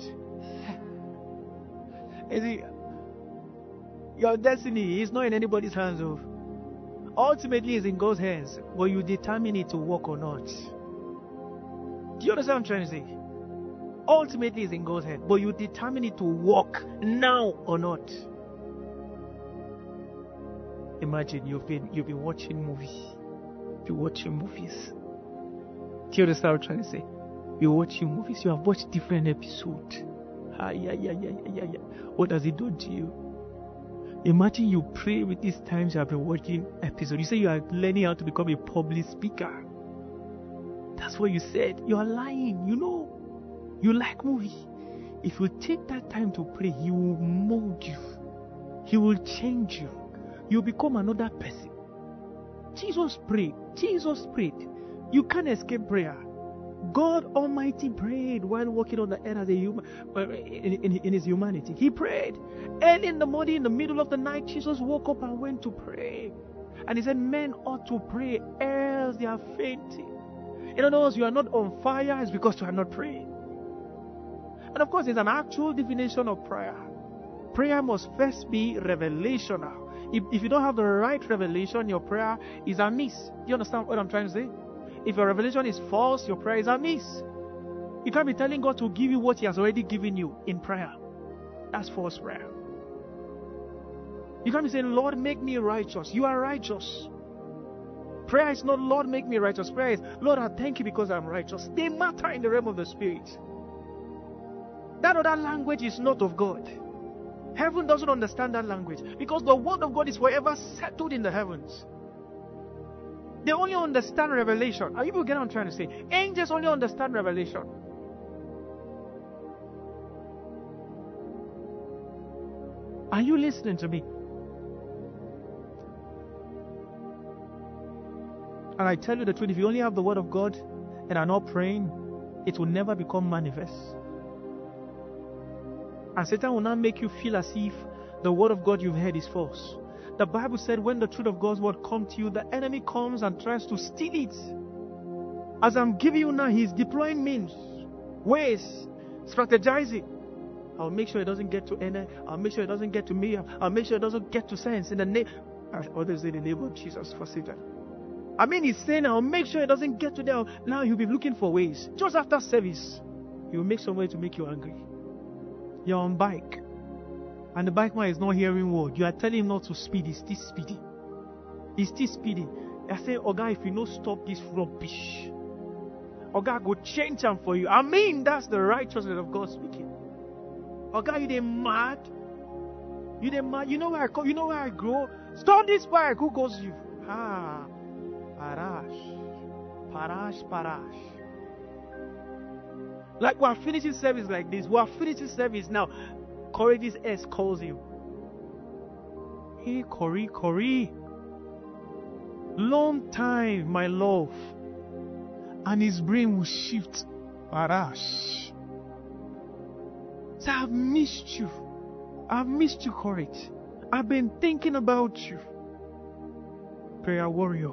Is it, your destiny is not in anybody's hands. Of. Ultimately, it's in God's hands. Will you determine it to work or not? Do you understand what I'm trying to say? Ultimately, it's in God's hands. But you determine it to work now or not. Imagine you've been you've been watching movies. You've been watching movies. Do you understand what I'm trying to say? You're watching movies. You have watched different episodes. Ah, yeah, yeah, yeah, yeah, yeah, yeah. What does it do to you? Imagine you pray with these times you have been watching episodes. You say you are learning how to become a public speaker. That's what you said. You are lying. You know. You like movie. If you take that time to pray, He will mold you. He will change you. You become another person. Jesus prayed. Jesus prayed. You can't escape prayer. God Almighty prayed while walking on the earth as a human, in, in, in His humanity. He prayed. Early in the morning, in the middle of the night, Jesus woke up and went to pray. And He said, men ought to pray, else they are fainting. In other words, you are not on fire, it's because you are not praying. And of course, there's an actual definition of prayer. Prayer must first be revelational. If, if you don't have the right revelation, your prayer is amiss. Do you understand what I'm trying to say? If your revelation is false, your prayer is amiss. You can't be telling God to give you what He has already given you in prayer. That's false prayer. You can't be saying, Lord, make me righteous. You are righteous. Prayer is not, Lord, make me righteous. Prayer is, Lord, I thank you because I'm righteous. They matter in the realm of the Spirit. That other language is not of God. Heaven doesn't understand that language because the word of God is forever settled in the heavens. They only understand revelation. Are you getting what I'm trying to say? Angels only understand revelation. Are you listening to me? And I tell you the truth, if you only have the word of God and are not praying, it will never become manifest. And Satan will not make you feel as if the word of God you've heard is false. The Bible said when the truth of God's word comes to you, the enemy comes and tries to steal it. As I'm giving you now, he's deploying means, ways, strategizing. I'll make sure it doesn't get to Anna. I'll make sure it doesn't get to me. I'll make sure it doesn't get to Sense in the name. Others say the name of Jesus for Satan. I mean, he's saying, I'll make sure it doesn't get to there. Now he'll be looking for ways. Just after service, he'll make some way to make you angry. You're on bike. And the bike man is not hearing word. You are telling him not to speed. He's still speeding. He's still speeding. I say, Oga, if you don't stop this rubbish, Oga, go change him for you. I mean, that's the righteousness of God speaking. Oga, you they mad? You they mad? You know where I go? You know where I grow? Stop this bike. Who goes you? Ah, Arash. Parash, parash. Like we're finishing service like this. We're finishing service now. Courageous S calls you. Hey, Corey, Corey. Long time, my love. And his brain will shift. Parash. So I've missed you. I've missed you, Courage. I've been thinking about you. Prayer warrior.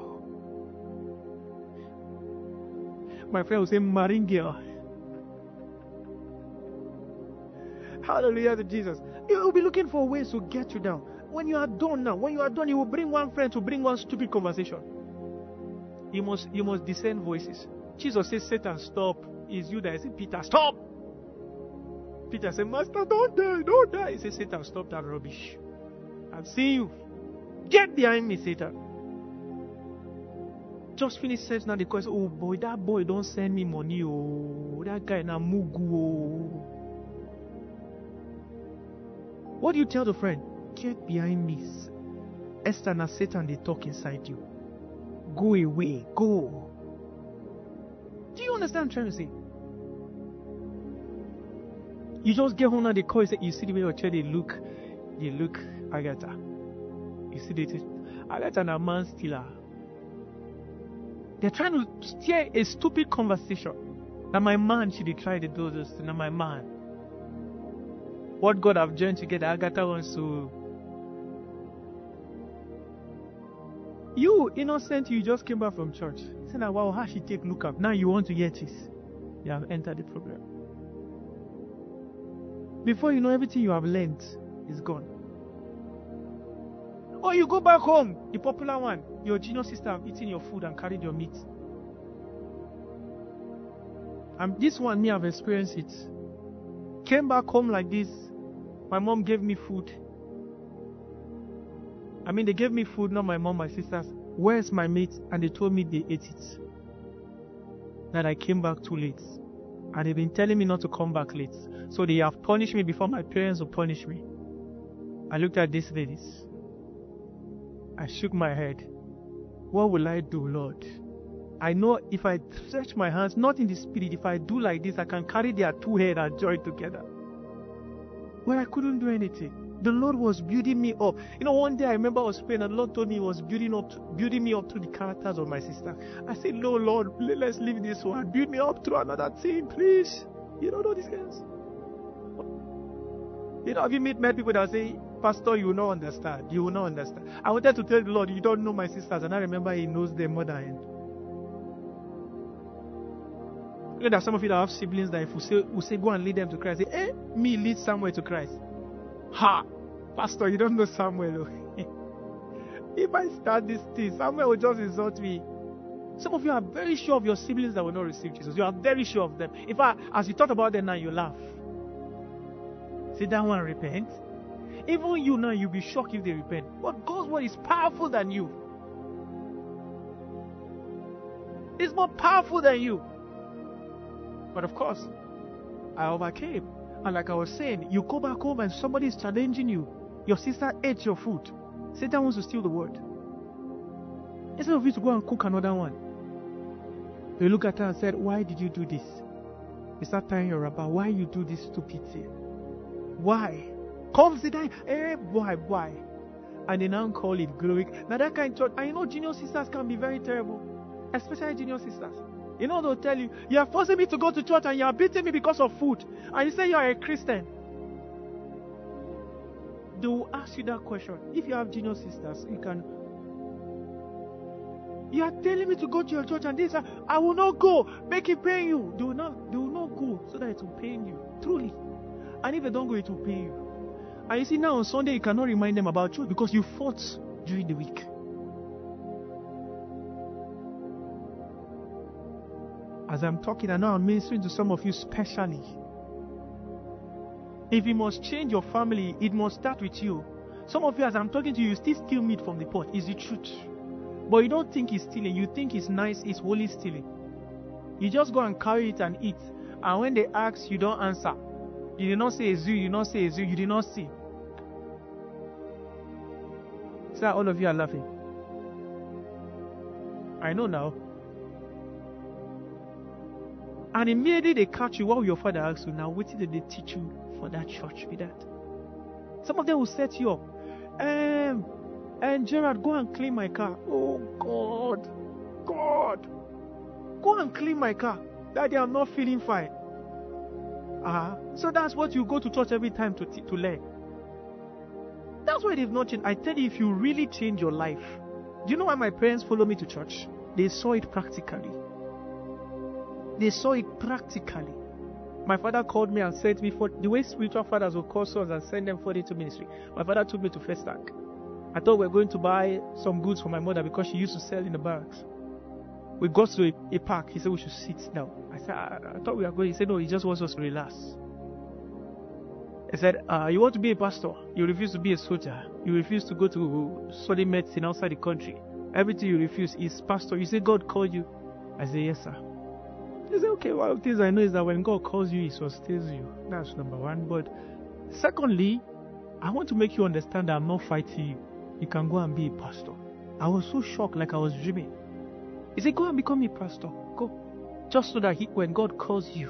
My friend will say, Maringia. Hallelujah to Jesus. He will be looking for ways to get you down. When you are done now, when you are done, he will bring one friend to bring one stupid conversation. You must, you must discern voices. Jesus says, Satan, stop. It's you that is Peter, stop. Peter said, Master, don't die, don't die. He said, Satan, stop that rubbish. I've seen you. Get behind me, Satan. Just finished service now. The question, oh boy, that boy don't send me money. Oh, that guy na mugu. Oh. What do you tell the friend? Get behind me. Esther and Satan, they talk inside you. Go away. Go. Do you understand what I'm trying to say? You just get home and they call you, say, you see the way your child, they look, they look, Agatha. You see the Agatha and a man stealer. They're trying to steer a stupid conversation. Now my man should try to do this. Now my man. What God have joined together, Agatha wants to. You, innocent, you just came back from church. Say now, wow, how she take look up. Now you want to hear this. You have entered the program. Before you know, everything you have learned is gone. Or you go back home, the popular one, your junior sister have eaten your food and carried your meat. And this one, me, I've experienced it. Came back home like this. My mom gave me food. I mean, they gave me food, not my mom, my sisters. Where's my meat? And they told me they ate it. That I came back too late. And they've been telling me not to come back late. So they have punished me before my parents will punish me. I looked at these ladies. I shook my head. What will I do, Lord? I know if I stretch my hands, not in the spirit, if I do like this, I can carry their two heads and join together. Well, I couldn't do anything. The Lord was building me up. You know, one day I remember I was praying and the Lord told me He was building up, building me up through the characters of my sister. I said, no, Lord, let's leave this one. Build me up through another thing, please. You don't know these guys. You know, have you met many people that say, Pastor, you will not understand. You will not understand. I wanted to tell the Lord, you don't know my sisters. And I remember He knows them more than I am. You know, there are some of you that have siblings that if we say, we say go and lead them to Christ, say, eh, me lead Samuel to Christ. Ha! Pastor, you don't know Samuel. If I start this thing, Samuel will just insult me. Some of you are very sure of your siblings that will not receive Jesus. You are very sure of them. In fact, as you talk about them now, you laugh. Say that one repent. Even you now, you'll be shocked if they repent. But God's word is powerful than you. It's more powerful than you. But of course, I overcame. And like I was saying, you go back home and somebody is challenging you. Your sister ate your food. Satan wants to steal the word. Instead of you to go and cook another one, you look at her and said, why did you do this? You start tying your wrapper. Why you do this stupid thing? Why? Come sit down. Eh, why, why? And they now call it glory. Now that kind of church, I know junior sisters can be very terrible. Especially junior sisters. You know, they'll tell you, you are forcing me to go to church and you are beating me because of food. And you say you are a Christian. They will ask you that question. If you have junior sisters, you can. You are telling me to go to your church and this, I will not go. Make it pain you. They will not, they will not go so that it will pain you. Truly. And if they don't go, it will pain you. And you see now on Sunday, you cannot remind them about church because you fought during the week. As I'm talking, I know I'm ministering to some of you specially. If you must change your family, it must start with you. Some of you, as I'm talking to you, you still steal meat from the pot. It's the truth. But you don't think it's stealing. You think it's nice, it's holy stealing. You just go and carry it and eat. And when they ask, you don't answer. You did not say a zoo, you did not say a zoo, you did not see. Sir, all of you are laughing. I know now. And immediately they catch you. What will your father ask you? Now, what did they teach you for that church with that? Some of them will set you up. Um, and Gerard, go and clean my car. Oh, God. God. Go and clean my car. Daddy, I'm not feeling fine. Uh-huh. So that's what you go to church every time to, t- to learn. That's why they've not changed. I tell you, if you really change your life, do you know why my parents follow me to church? They saw it practically. They saw it practically. My father called me and said to me, for the way spiritual fathers will call sons and send them forth into ministry. My father took me to First Bank. I thought we were going to buy some goods for my mother because she used to sell in the barracks. We got to a, a park. He said we should sit down. I said, I, I thought we were going. He said, no, he just wants us to relax. He said, uh, you want to be a pastor? You refuse to be a soldier. You refuse to go to study medicine outside the country. Everything you refuse is pastor. You say God called you. I say, yes, sir. He said, okay, one of the things I know is that when God calls you, He sustains you. That's number one. But secondly, I want to make you understand that I'm not fighting you. You can go and be a pastor. I was so shocked, like I was dreaming. He said, go and become a pastor. Go. Just so that he, when God calls you,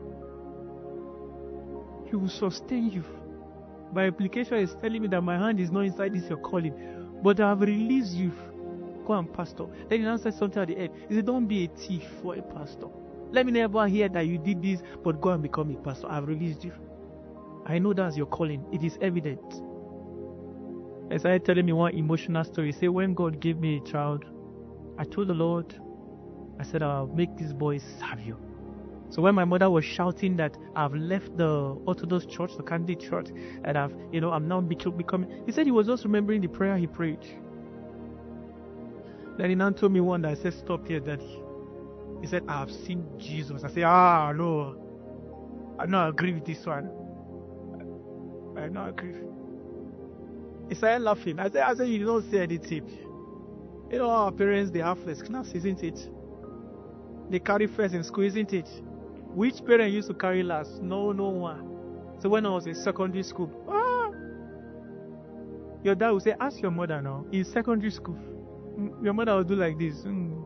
He will sustain you. By implication, He's telling me that my hand is not inside this your calling, but I have released you. Go and pastor. Then He now said something at the end. He said, don't be a thief for a pastor. Let me never hear that you did this, but go and become a pastor. I have released you. I know that's your calling. It is evident. As I telling me one emotional story, say when God gave me a child, I told the Lord, I said, I'll make this boy serve you. So when my mother was shouting that I've left the Orthodox church, the Catholic church, and I've, you know, I'm now becoming, he said he was just remembering the prayer he prayed. Then he now told me one that I said, stop here, Daddy. He said, I have seen Jesus. I said, ah, no. I don't agree with this one. I don't agree. He started laughing. I said, I said, you don't say anything. You know, our parents, they have first class, isn't it? They carry first in school, isn't it? Which parent used to carry last? No, no one. So when I was in secondary school, ah, your dad would say, ask your mother now. In secondary school, your mother would do like this. Mm.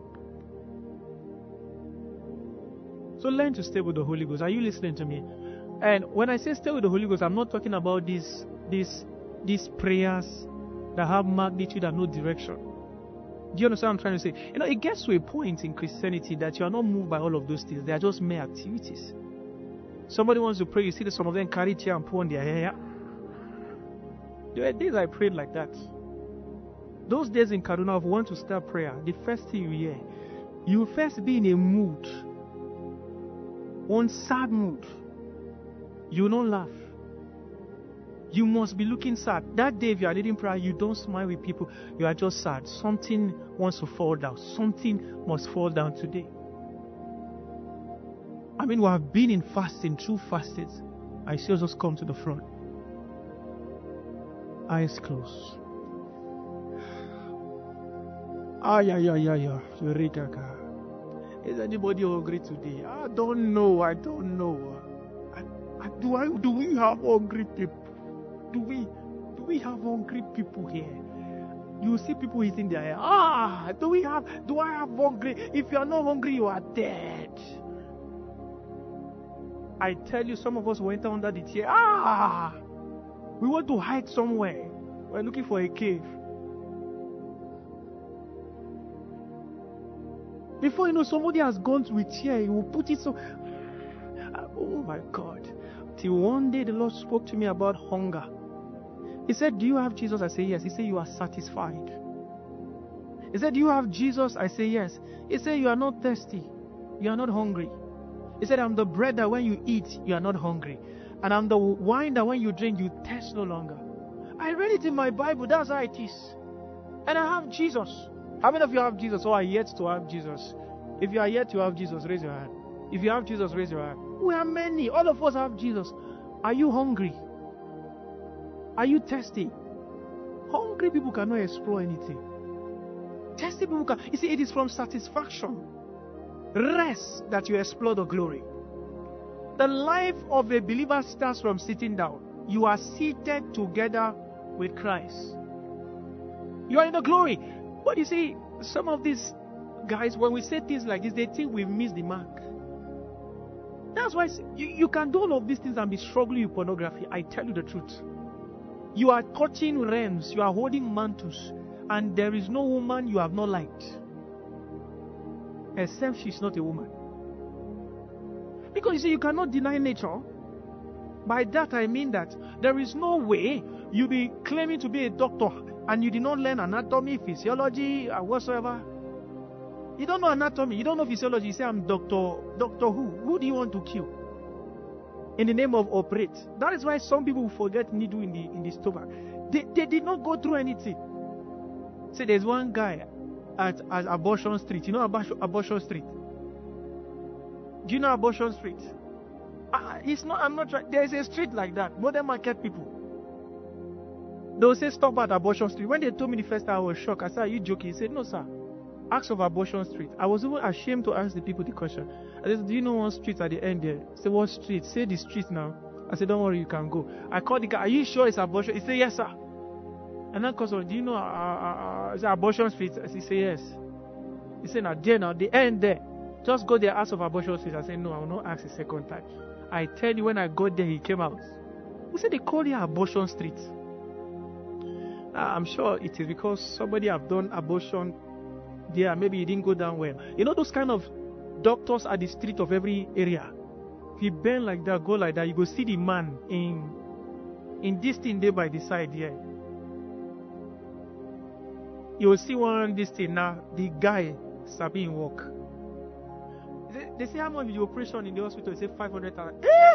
So learn to stay with the Holy Ghost. Are you listening to me? And when I say stay with the Holy Ghost, I'm not talking about these these these prayers that have magnitude and no direction. Do you understand what I'm trying to say? You know, it gets to a point in Christianity that you are not moved by all of those things. They are just mere activities. Somebody wants to pray, you see that some of them carry chair and pour on their hair. There were days I prayed like that. Those days in Kaduna, if you want to start prayer, the first thing you hear, you will first be in a mood. One sad mood. You will not laugh. You must be looking sad. That day, if you are leading prayer, you don't smile with people. You are just sad. Something wants to fall down. Something must fall down today. I mean, we have been in fasting, true fasting. I see us just come to the front. Eyes closed. Ah, yeah, yeah, yeah, yeah. Is anybody hungry today? I don't know. I don't know. I, I, do I? Do we have hungry people? Do we? Do we have hungry people here? You see people eating their hair. Ah, do we have? Do I have hungry? If you are not hungry, you are dead. I tell you, some of us went under the chair. Ah, we want to hide somewhere. We're looking for a cave. Before you know, somebody has gone to a chair. He will put it so. Oh my God. Till one day the Lord spoke to me about hunger. He said, do you have Jesus? I say yes. He said, you are satisfied. He said, do you have Jesus? I say yes. He said, you are not thirsty. You are not hungry. He said, I'm the bread that when you eat, you are not hungry. And I'm the wine that when you drink, you thirst no longer. I read it in my Bible. That's how it is. And I have Jesus. How many of you have Jesus or are yet to have Jesus? If you are yet to have Jesus, raise your hand. If you have Jesus, raise your hand. We are many. All of us have Jesus. Are you hungry? Are you thirsty? Hungry people cannot explore anything. Thirsty people can. You see, it is from satisfaction, rest, that you explore the glory. The life of a believer starts from sitting down. You are seated together with Christ. You are in the glory. But you see, some of these guys, when we say things like this, they think we've missed the mark. That's why you, you can do all of these things and be struggling with pornography. I tell you the truth. You are touching realms, you are holding mantles, and there is no woman you have not liked, except she's not a woman. Because you see, you cannot deny nature. By that I mean that there is no way you be claiming to be a doctor and you did not learn anatomy, physiology, or whatsoever. You don't know anatomy, you don't know physiology. You say, I'm doctor, doctor who? Who do you want to kill? In the name of operate. That is why some people forget needle in the in the stomach. They, they did not go through anything. Say, there's one guy at, at Abortion Street. You know Abortion, Abortion Street? Do you know Abortion Street? Uh, it's not, I'm not trying. There's a street like that. Modern market people. They'll say, stop at Abortion Street. When they told me the first time, I was shocked. I said, are you joking? He said, no, sir. Ask of Abortion Street. I was even ashamed to ask the people the question. I said, do you know one street at the end there? Say, what street? Say the street now. I said, don't worry, you can go. I called the guy, are you sure it's Abortion? He said, yes, sir. And then, cause do you know uh, uh, uh, Abortion Street? He said, yes. He said, now there, now the end there. Just go there, ask of Abortion Street. I said, no, I will not ask a second time. I tell you, when I got there, he came out. He said, they call it Abortion Street. Uh, I'm sure it is because somebody have done abortion there. Maybe he didn't go down well. You know those kind of doctors at the street of every area. If you bend like that, go like that, you go see the man in in this thing there by the side here. You will see one this thing now. The guy sabi in work. They, they say how much is the operation in the hospital? They say five hundred thousand. Eh?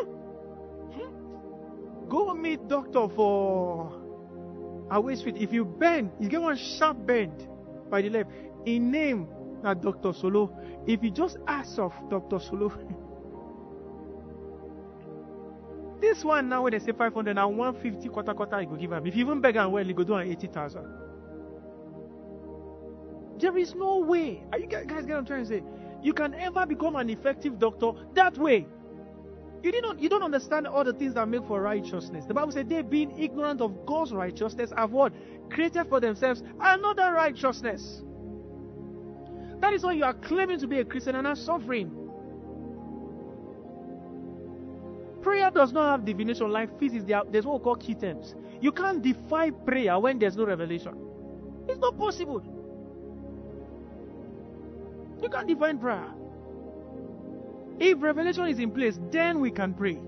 Go meet doctor for Away Street. If you bend, you get one sharp bend by the left. In name that Doctor Solo. If you just ask of Doctor Solo, this one now when they say five hundred and one fifty quarter quarter, you go give him. If you even beg and well, you go do an eighty thousand. There is no way. Are you guys get what I'm trying to say? You can ever become an effective doctor that way. You didn't. You don't understand all the things that make for righteousness. The Bible said they, being ignorant of God's righteousness, have what? Created for themselves another righteousness. That is why you are claiming to be a Christian and are suffering. Prayer does not have divination like physics. There's what we call key terms. You can't defy prayer when there's no revelation. It's not possible. You can't define prayer. If revelation is in place, then we can pray.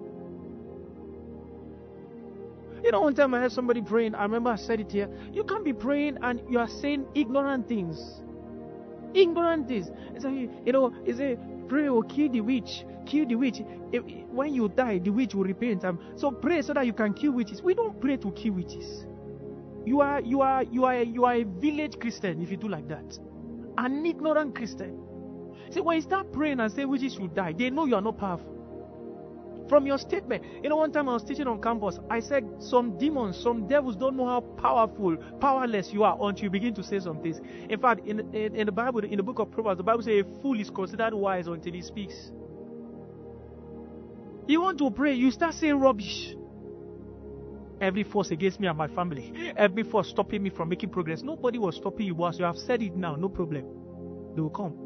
You know, one time I had somebody praying. I remember I said it here. You can't be praying and you are saying ignorant things. Ignorant things. It's like, you know, it's a pray or kill the witch. Kill the witch. If, when you die, the witch will repent. Um, so pray so that you can kill witches. We don't pray to kill witches. You are, you are, you are, you are a village Christian if you do like that. An ignorant Christian. See, when you start praying and say witches should die, they know you are not powerful. From your statement, you know, one time I was teaching on campus, I said some demons, some devils don't know how powerful, powerless you are until you begin to say some things. In fact, in, in, in the Bible, in the book of Proverbs, the Bible says a fool is considered wise until he speaks. You want to pray, you start saying rubbish. Every force against me and my family, every force stopping me from making progress. Nobody was stopping you, boss. You have said it now, no problem. They will come.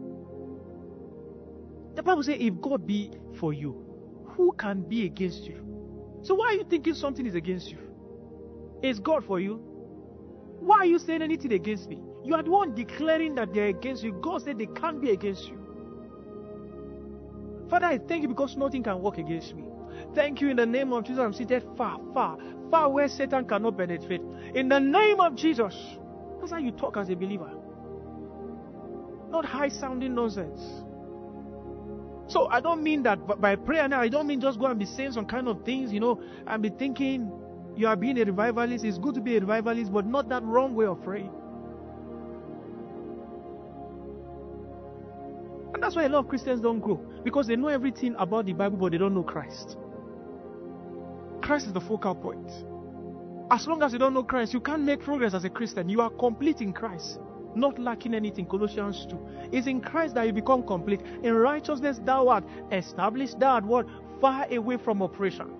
The Bible says, if God be for you, who can be against you? So why are you thinking something is against you? Is God for you? Why are you saying anything against me? You are the one declaring that they are against you. God said they can't be against you. Father, I thank you because nothing can work against me. Thank you in the name of Jesus. I'm seated far, far, far where Satan cannot penetrate. In the name of Jesus. That's how you talk as a believer. Not high-sounding nonsense. So I don't mean that by prayer now, I don't mean just go and be saying some kind of things, you know, and be thinking you are being a revivalist. It's good to be a revivalist, but not that wrong way of praying. And that's why a lot of Christians don't grow, because they know everything about the Bible, but they don't know Christ. Christ is the focal point. As long as you don't know Christ, you can't make progress as a Christian. You are complete in Christ, not lacking anything. Colossians two. It's in Christ that you become complete. In righteousness thou art established, thou art what? Far away from oppression.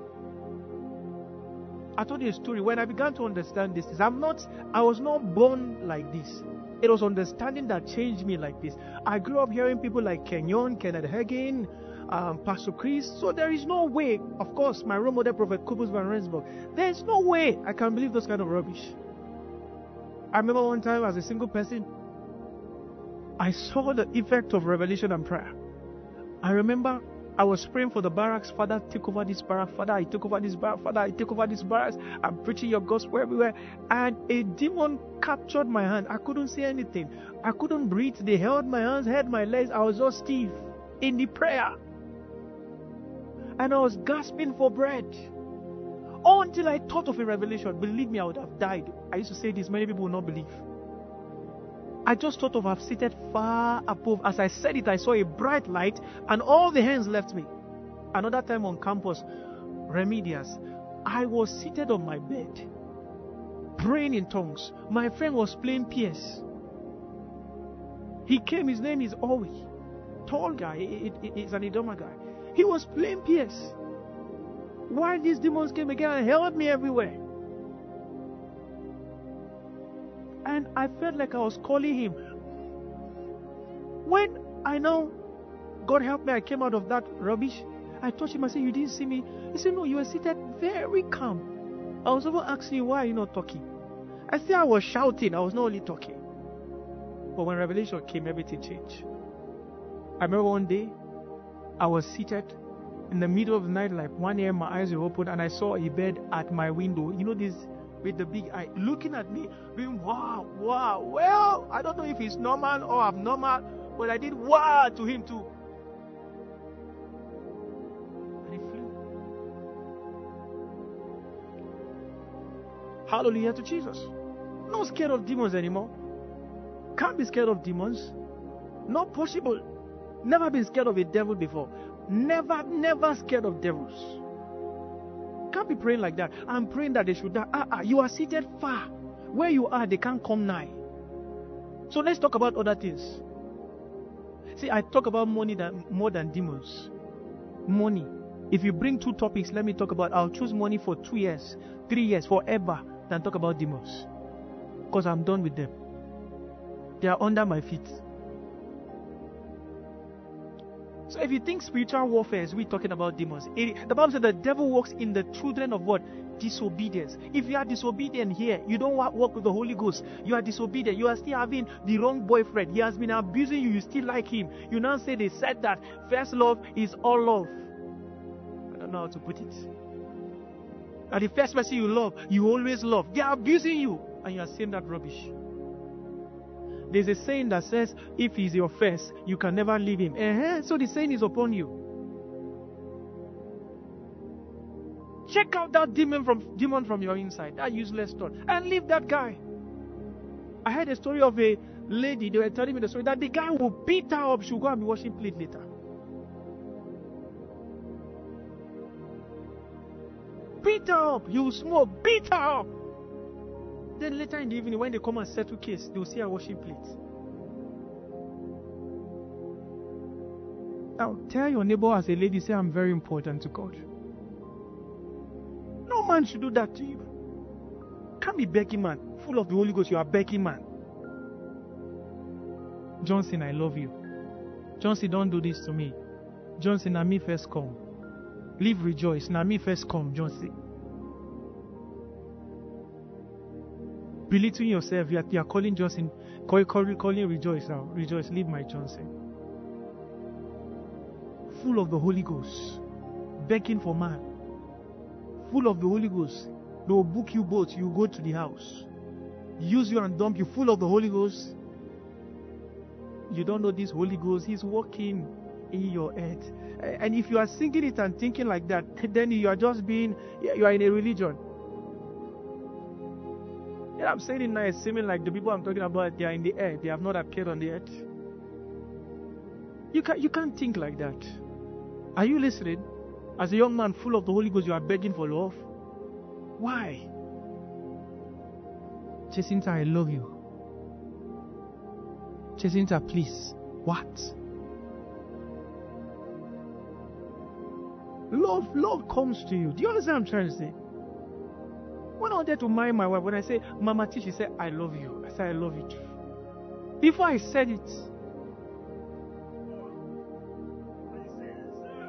I told you a story. When I began to understand this, I'm not, I was not born like this. It was understanding that changed me like this. I grew up hearing people like Kenyon, Kenneth Hagin, um, Pastor Chris. So there is no way, of course, my role model, Prophet Kubus Van Rensburg, there is no way I can believe those kind of rubbish. I remember one time as a single person, I saw the effect of revelation and prayer. I remember I was praying for the barracks. Father, take over this barrack. Father, I take over this barrack. Father, I take over this barracks. I'm preaching your gospel everywhere. And a demon captured my hand. I couldn't see anything. I couldn't breathe. They held my hands, held my legs. I was just stiff in the prayer. And I was gasping for breath. Until I thought of a revelation. Believe me, I would have died. I used to say this. Many people will not believe. I just thought of I've seated far above. As I said it, I saw a bright light and all the hands left me. Another time on campus, Remedias, I was seated on my bed, praying in tongues. My friend was playing P S. He came, his name is Owi. Tall guy, he's an Idoma guy. He was playing P S. While these demons came again and held me everywhere. And I felt like I was calling him. When I know, God help me, I came out of that rubbish. I touched him. I said, you didn't see me? He said, no, you were seated very calm. I was even asking you, why are you not talking? I said, I was shouting. I was not only talking. But when revelation came, everything changed. I remember one day, I was seated in the middle of the night, like one a m, my eyes were open, and I saw a bed at my window. You know this, with the big eye, looking at me, being wow, wow. Well, I don't know if it's normal or abnormal, but I did wow to him too. And he flew. Hallelujah to Jesus. Not scared of demons anymore. Can't be scared of demons. Not possible. Never been scared of a devil before. Never, never scared of devils. Can't be praying like that. I'm praying that they should die. Ah, ah, you are seated far. Where you are, they can't come nigh. So let's talk about other things. See, I talk about money than, more than demons. Money. If you bring two topics, let me talk about, I'll choose money for two years, three years, forever, than talk about demons. Because I'm done with them. They are under my feet. So if you think spiritual warfare is we talking about demons, it, the Bible said the devil works in the children of what? Disobedience. If you are disobedient here, you don't walk with the Holy Ghost. You are disobedient. You are still having the wrong boyfriend. He has been abusing you. You still like him. You now say they said that first love is all love. I don't know how to put it. And the first person you love, you always love. They are abusing you. And you are saying that rubbish. There's a saying that says, if he's your first, you can never leave him. Uh-huh. So the saying is upon you. Check out that demon from demon from your inside, that useless thought, and leave that guy. I heard a story of a lady, they were telling me the story, that the guy will beat her up, she'll go and be washing plate later. Beat her up, you will smoke, beat her up. Then later in the evening, when they come and settle case, they will see her washing plates. Now, tell your neighbor as a lady, say, I'm very important to God. No man should do that to you. Can't be begging man. Full of the Holy Ghost, you are begging man. Johnson, I love you. Johnson, don't do this to me. Johnson, na me first come. Live rejoice. Na me first come, Johnson. Belittling yourself, you are, you are calling Johnson, call, call, calling rejoice now. Rejoice, leave my Johnson. Full of the Holy Ghost, begging for man. Full of the Holy Ghost, they will book you both. You go to the house, use you and dump you. Full of the Holy Ghost. You don't know this Holy Ghost. He's working in your head. And if you are singing it and thinking like that, then you are just being, you are in a religion. Yeah, I'm saying it now, it's seeming like the people I'm talking about, they are in the air. They have not appeared on the earth. You can't, you can't think like that. Are you listening? As a young man full of the Holy Ghost, you are begging for love. Why? Jacinta, I love you. Jacinta, please. What? Love, love comes to you. Do you understand what I'm trying to say? When I wanted to marry my wife, when I say, Mama T, she said, I love you. I said, I love you too. Before I said it,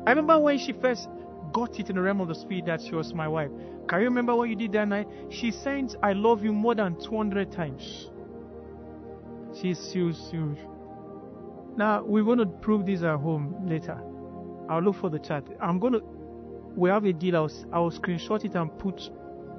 I remember when she first got it in the realm of the spirit that she was my wife. Can you remember what you did that night? She sent I love you more than two hundred times. She's serious, serious. Now, we're going to prove this at home later. I'll look for the chat. I'm going to, we have a deal. I'll, I'll screenshot it and put.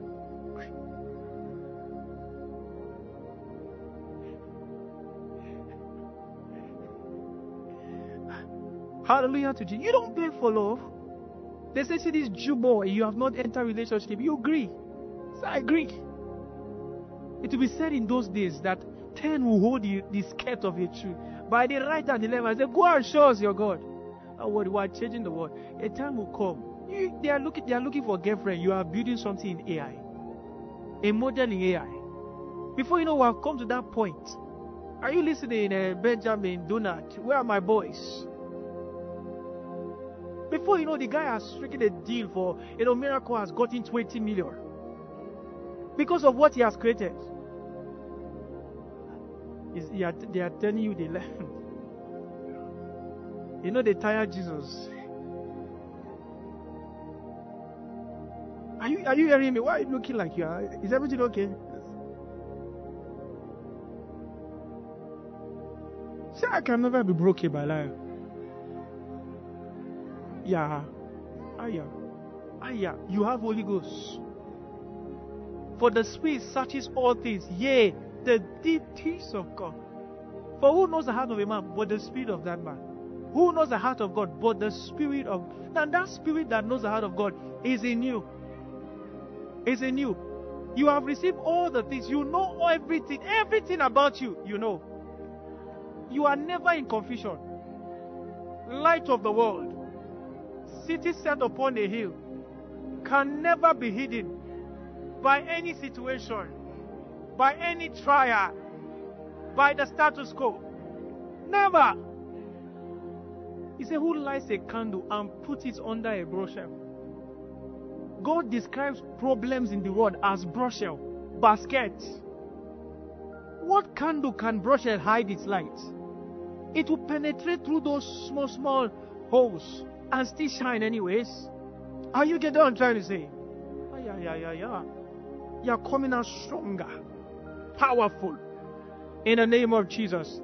Hallelujah to Jesus. You don't beg for love. They say, see this Jew boy, you have not entered relationship. You agree. So I agree. It will be said in those days that ten will hold you the skirt of a tree. By the right and the left, I say, go and show us your God. And what we are changing the world. A time will come. You, they are looking. They are looking for a girlfriend. You are building something in A I, a model in A I. Before you know, we have come to that point. Are you listening, uh, Benjamin, Donald? Where are my boys? Before you know, the guy has stricken a deal for, you know, Miracle has gotten twenty million because of what he has created. Is, they, are, they are telling you they learn. You know, they tired Jesus. Are you are you hearing me? Why are you looking like you are? Is everything okay? See, I can never be broken by life. Yeah. Aya. Aya. You have Holy Ghost. For the Spirit searches all things, yea, the deep things of God. For who knows the heart of a man but the spirit of that man? Who knows the heart of God but the spirit of... And that spirit that knows the heart of God is in you. Is in you. You have received all the things. You know everything. Everything about you, you know. You are never in confusion. Light of the world. City set upon a hill. Can never be hidden by any situation, by any trial, by the status quo. Never. He said, who lights a candle and puts it under a brushel? God describes problems in the world as brushel, basket. What candle can brushel hide its light? It will penetrate through those small, small holes and still shine anyways. Are you getting what I'm trying to say? Yeah, yeah, yeah, yeah. You're coming out stronger, powerful, in the name of Jesus.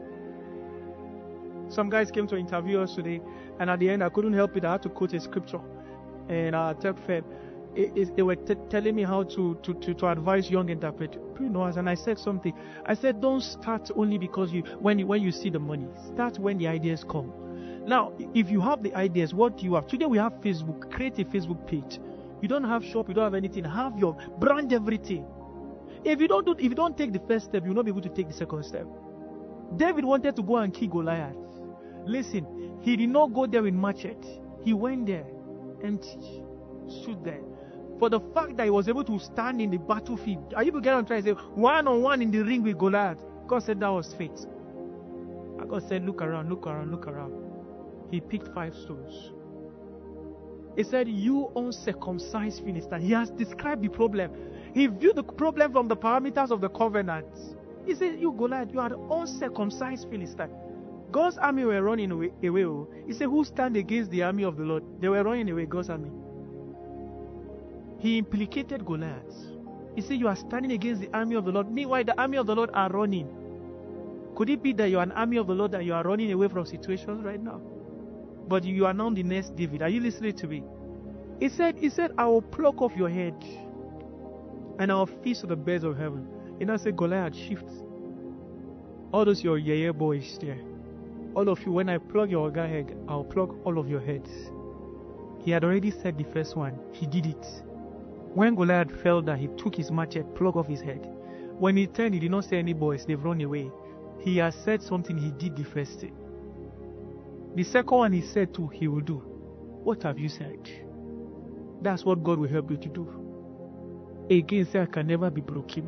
Some guys came to interview us today, and at the end I couldn't help it. I had to quote a scripture, and uh, Fed, it, it, they were t- telling me how to, to, to, to advise young entrepreneurs, and I said something. I said, don't start only because you when you, when you see the money. Start when the ideas come. Now, if you have the ideas, what do you have? Today we have Facebook. Create a Facebook page. You don't have shop, you don't have anything. Have your brand, everything. If you don't do, if you don't take the first step, you'll not be able to take the second step. David wanted to go and kill Goliath. Listen, he did not go there with machete. He went there empty, stood there. For the fact that he was able to stand in the battlefield. Are you beginning to try to say one on one in the ring with Goliath? God said that was faith. And God said, look around, look around, look around. He picked five stones. He said, you uncircumcised Philistine. He has described the problem. He viewed the problem from the parameters of the covenant. He said, you Goliath, you are the uncircumcised Philistine. God's army were running away. away. He said, who stand against the army of the Lord? They were running away, God's army. He implicated Goliath. He said, you are standing against the army of the Lord. Meanwhile, the army of the Lord are running. Could it be that you are an army of the Lord and you are running away from situations right now? But you are now the next David. Are you listening to me? He said, He said, I will pluck off your head and I will feast on the birds of heaven. And I said, Goliath, shift. All those your yeah, yeah boys there. All of you, when I plug your organ head, I'll plug all of your heads. He had already said the first one. He did it. When Goliath fell down, he took his machete, plugged off his head. When he turned, he did not say any boys, they've run away. He has said something, he did the first thing. The second one he said too, he will do. What have you said? That's what God will help you to do. Again, say, I can never be broken.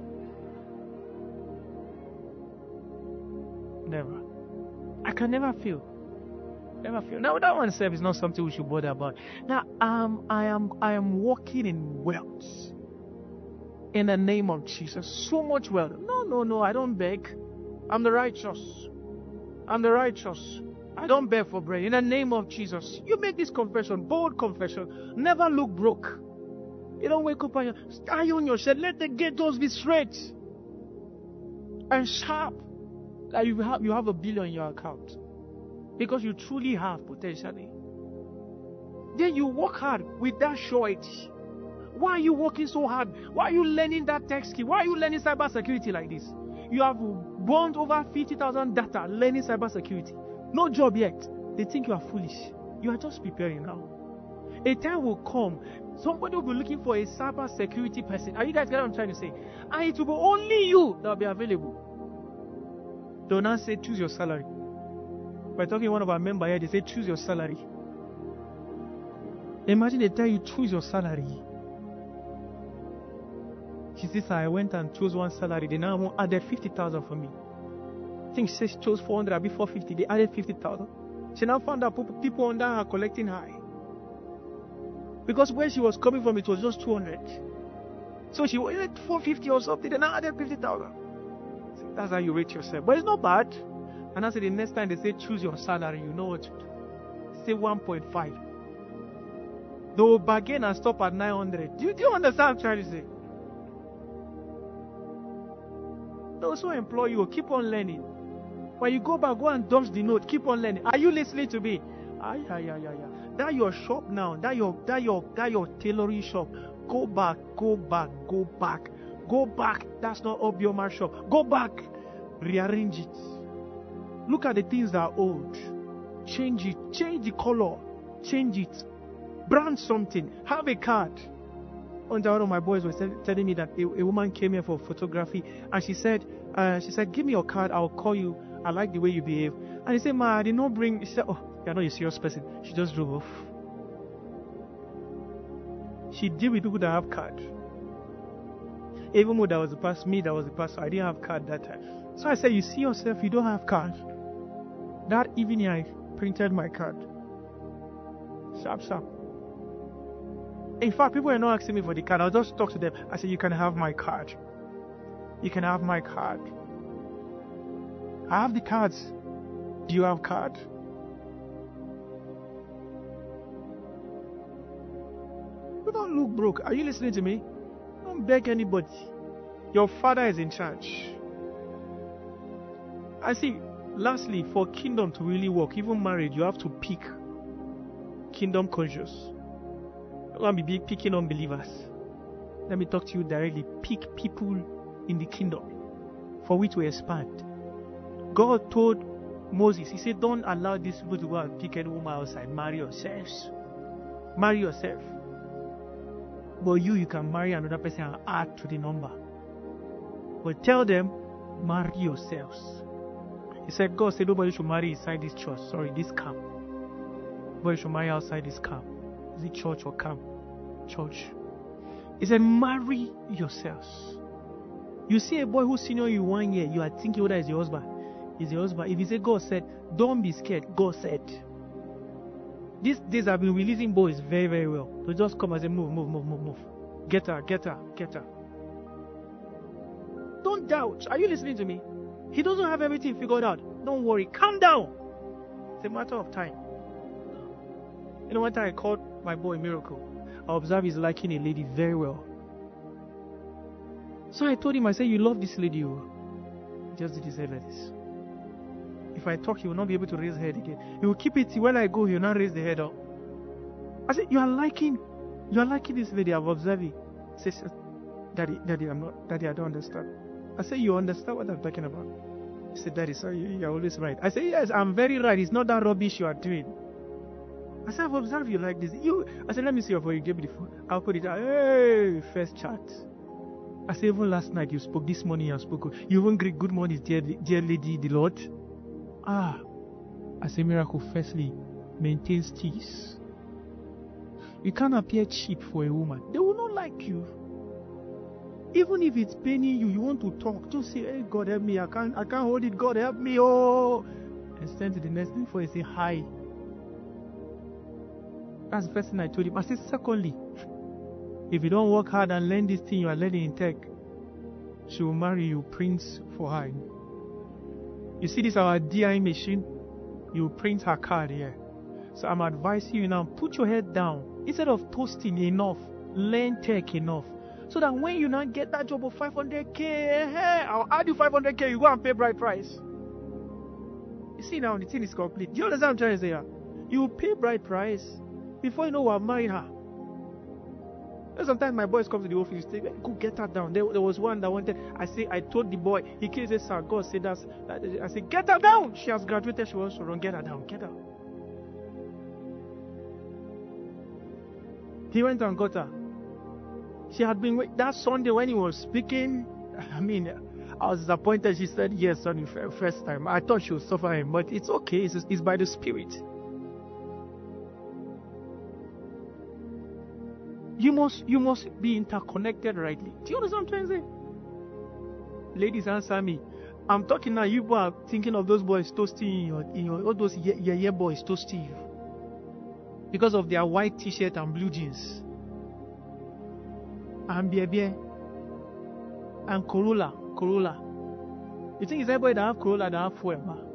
Never. I can never fail. Never fail. Now that one self is not something we should bother about. Now um, I am I am walking in wealth. In the name of Jesus. So much wealth. No, no, no, I don't beg. I'm the righteous. I'm the righteous. I don't beg for bread. In the name of Jesus. You make this confession, bold confession. Never look broke. You don't wake up and you stand on your shed. Let the gate doors be straight and sharp. Like you have, you have a billion in your account. Because you truly have potentially. Then you work hard with that surety. Why are you working so hard? Why are you learning that tech skill? Why are you learning cybersecurity like this? You have burned over fifty thousand data learning cybersecurity. No job yet. They think you are foolish. You are just preparing now. A time will come. Somebody will be looking for a cybersecurity person. Are you guys getting what I'm trying to say? And it will be only you that will be available. Do not say choose your salary. We're talking to one of our members here. They say choose your salary. Imagine they tell you choose your salary. She says, I went and chose one salary. They now added fifty thousand for me. I think she says she chose four hundred, I'll be four fifty. They added fifty thousand. She now found out people under her collecting high. Because where she was coming from, it was just two hundred. So she wanted four fifty or something. They now added fifty thousand. That's how you rate yourself. But it's not bad. And I said the next time they say choose your salary, you know what to do. Say one point five. They will bargain and stop at nine hundred. Do you, do you understand what I'm trying to say? Those who employ you, keep on learning. When you go back, go and dodge the note. Keep on learning. Are you listening to me? Ay, ay, ay, ay, ay. That your shop now. That your, that your, that your tailoring shop. Go back, go back, go back. Go back. That's not Obioma shop. Go back. Rearrange it. Look at the things that are old. Change it. Change the color. Change it. Brand something. Have a card. One of my boys was telling me that a, a woman came here for photography, and she said, uh, she said, give me your card, I'll call you. I like the way you behave. And he said, ma, I did not bring. She said, oh, you're not a serious person. She just drove off. She deal with people that have card. Even though that was the past, me that was the past, I didn't have card that time. So I said, you see yourself, you don't have card. That evening I printed my card. Sharp, sharp. In fact, people are not asking me for the card. I'll just talk to them. I say, you can have my card. You can have my card. I have the cards. Do you have card? You don't look broke. Are you listening to me? Don't beg anybody. Your father is in charge. I see, lastly, for kingdom to really work, even married, you have to pick kingdom conscious. Don't want to be picking unbelievers. Let me talk to you directly. Pick people in the kingdom for which we expand. God told Moses, he said, don't allow these people to go and pick any woman outside. Marry yourselves. Marry yourself. But you, you can marry another person and add to the number. But tell them, marry yourselves. He said, God said nobody should marry inside this church. Sorry, this camp. Nobody should marry outside this camp. Is it church or camp? Church. He said, marry yourselves. You see a boy who's senior you one year, you are thinking whether it's your husband. Is your husband. If he said, God said, don't be scared. God said. These days I've been releasing boys very, very well. So just come and say, move, move, move, move, move. Get her, get her, get her. Don't doubt. Are you listening to me? He doesn't have everything figured out. Don't worry. Calm down. It's a matter of time. You know, one time I called my boy Miracle. I observed he's liking a lady very well. So I told him, I said, you love this lady. You just did his head like this. If I talk, he will not be able to raise his head again. He will keep it till when I go, he will not raise the head up. I said, you are liking, you are liking this lady. I've observed it. He says, Daddy, Daddy, I'm not, Daddy, I don't understand. I said, you understand what I'm talking about? He said, Daddy, sorry, you're always right. I said, yes, I'm very right. It's not that rubbish you are doing. I said, I've observed you like this. You, I said, let me see your phone. You gave me the phone. I'll put it out. Hey, first chat. I said, even last night you spoke. This morning you spoke. You even greet good morning, dear, dear lady, the Lord. Ah. I said, Miracle, firstly, maintains peace. You can't appear cheap for a woman. They will not like you. Even if it's paining you, you want to talk. Just say, hey, God help me. I can't, I can't hold it. God help me. Oh. And stand to the next thing before you say hi. That's the first thing I told him. I said, secondly, if you don't work hard and learn this thing you are learning in tech, she will marry you, prince for her. You see this our D I machine? You print her card here. So I'm advising you now, put your head down. Instead of toasting enough, learn tech enough. So that when you now get that job of five hundred K, hey, I'll add you five hundred K, you go and pay bride price. You see now, the thing is complete. Do you understand what I'm trying to say here? You pay bride price before you know we're marrying her. And sometimes my boys come to the office, they go get her down. There, there was one that wanted, I say, I told the boy, he came and said, sir, God said that. I said, get her down. She has graduated, she wants to run, get her down, get her. He went and got her. She had been, that Sunday when he was speaking, I mean, I was disappointed. She said yes on the first time. I thought she was suffering, but it's okay. It's, it's by the Spirit. You must, you must be interconnected rightly. Do you understand what I'm trying to say? Ladies, answer me. I'm talking now. You are thinking of those boys toasting you, in your, all those yeah, yeah, yeah boys toasting you because of their white T-shirt and blue jeans. And beer beer and Corolla, Corolla. You think it's everybody that have Corolla that have fuel, man?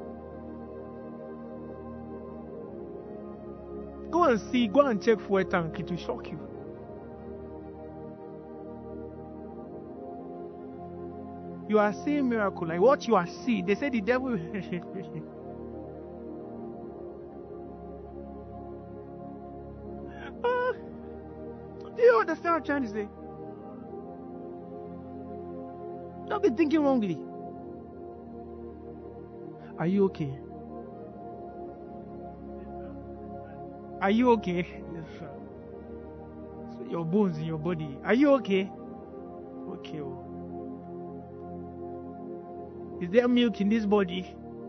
Go and see, go and check fuel tank. It will shock you. You are seeing miracle, like what you are seeing. They say the devil. uh, do you understand what I'm trying to say? Don't be thinking wrongly. Are you okay? Are you okay? Yes, sir. So your bones in your body. Are you okay? Okay. Oh. Is there milk in this body?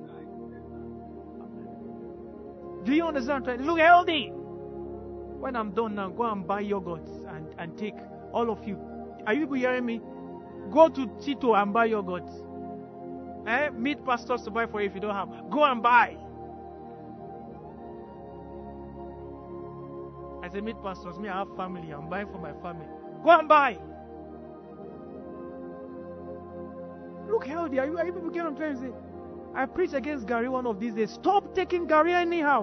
Do you understand? Look healthy. When I'm done now, go and buy yogurt and, and take all of you. Are you people hearing me? Go to Tito and buy yogurt. Eh? Meet pastors to buy for you if you don't have. Go and buy. I say meet pastors. Me, I have family. I'm buying for my family. Go and buy. Look healthy. Are you, are you people getting what I'm trying to say? I preach against Gary one of these days. Stop taking Gary anyhow.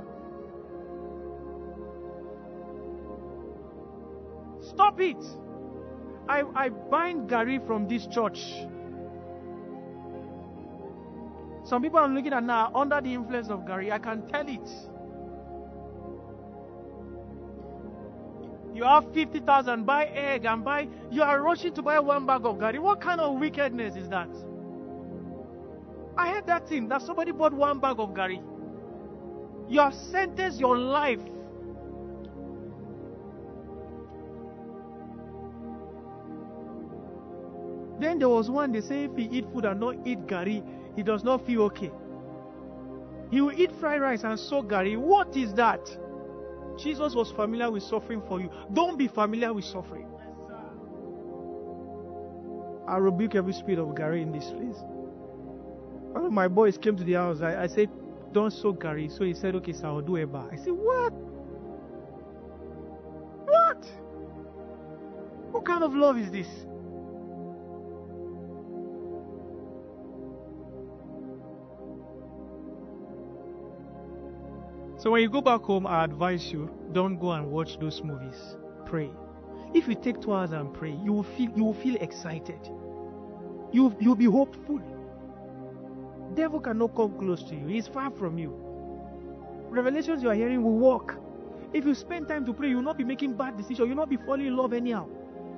Stop it. I, I bind Gary from this church. Some people I'm looking at now are under the influence of Gary. I can tell it. You have fifty thousand, buy egg and buy. You are rushing to buy one bag of Gary. What kind of wickedness is that? I heard that thing that somebody bought one bag of Gary. You have sentenced your life. Then there was one, they say if he eat food and not eat Gary, he does not feel okay. He will eat fried rice and soak Gary. What is that? Jesus was familiar with suffering for you. Don't be familiar with suffering. I rebuke every spirit of Gary in this place. One of my boys came to the house. I, I said, don't soak Gary. So he said, okay, sir, I'll do a bar. I said, what? What? What kind of love is this? So when you go back home, I advise you, don't go and watch those movies. Pray. If you take two hours and pray, you will feel you will feel excited. You you'll be hopeful. Devil cannot come close to you. He's far from you. Revelations you are hearing will work. If you spend time to pray, you will not be making bad decisions. You will not be falling in love anyhow.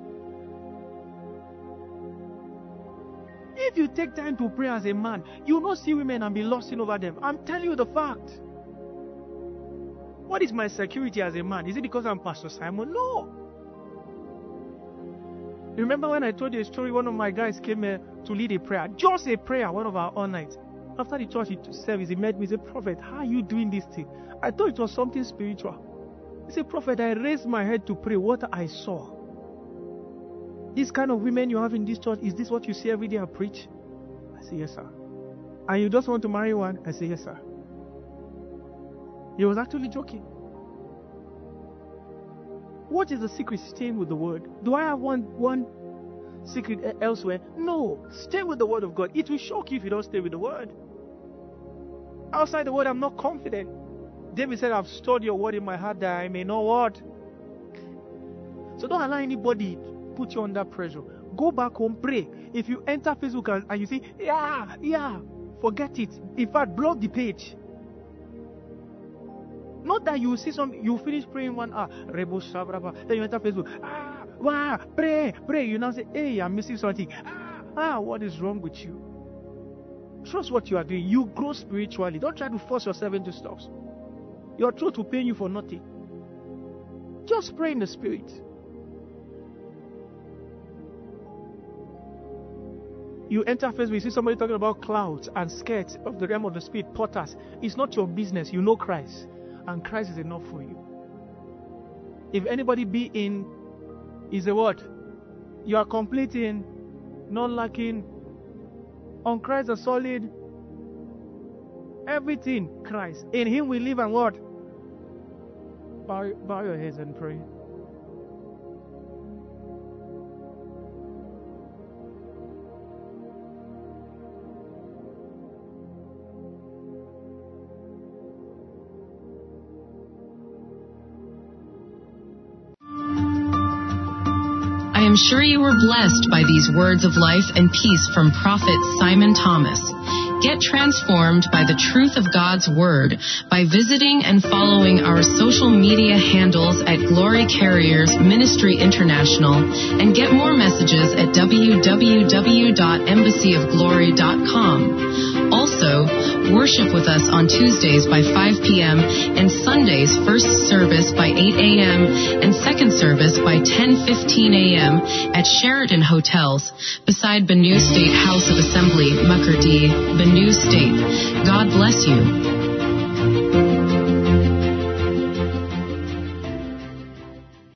If you take time to pray as a man, you will not see women and be lusting over them. I'm telling you the fact. What is my security as a man? Is it because I'm Pastor Simon? No. Remember when I told you a story, one of my guys came here to lead a prayer. Just a prayer, one of our all nights. After the church service, he met me. He said, Prophet, how are you doing this thing? I thought it was something spiritual. He said, Prophet, I raised my head to pray. What I saw. This kind of women you have in this church, is this what you see every day I preach? I say, yes, sir. And you just want to marry one? I say, yes, sir. He was actually joking. What is the secret? Staying with the word. Do I have one one secret elsewhere? No. Stay with the word of God. It will shock you if you don't stay with the word. Outside the word, I'm not confident. David said, I've stored your word in my heart that I may know what. So don't allow anybody put you under pressure. Go back home, pray. If you enter Facebook and, and you see, yeah, yeah, forget it. In fact, block the page. Not that you see some, you finish praying one hour, then you enter Facebook, ah, wow, pray, pray. You now say, hey, I'm missing something. Ah, ah, what is wrong with you? Trust what you are doing. You grow spiritually. Don't try to force yourself into stuff. Your truth will pay you for nothing. Just pray in the Spirit. You enter Facebook, you see somebody talking about clouds and skirts of the realm of the Spirit, potters. It's not your business. You know Christ. And Christ is enough for you. If anybody be in, is a what? You are completing, not lacking. On Christ a solid. Everything Christ. In Him we live and what? Bow, bow your heads and pray. I am sure you were blessed by these words of life and peace from Prophet Simon Thomas. Get transformed by the truth of God's Word by visiting and following our social media handles at Glory Carriers Ministry International, and get more messages at w w w dot embassy of glory dot com. Also, worship with us on Tuesdays by five p.m. and Sundays first service by eight a.m. and second service by ten fifteen a.m. at Sheraton Hotels beside Benue State House of Assembly, Makurdi, Benue State. God bless you.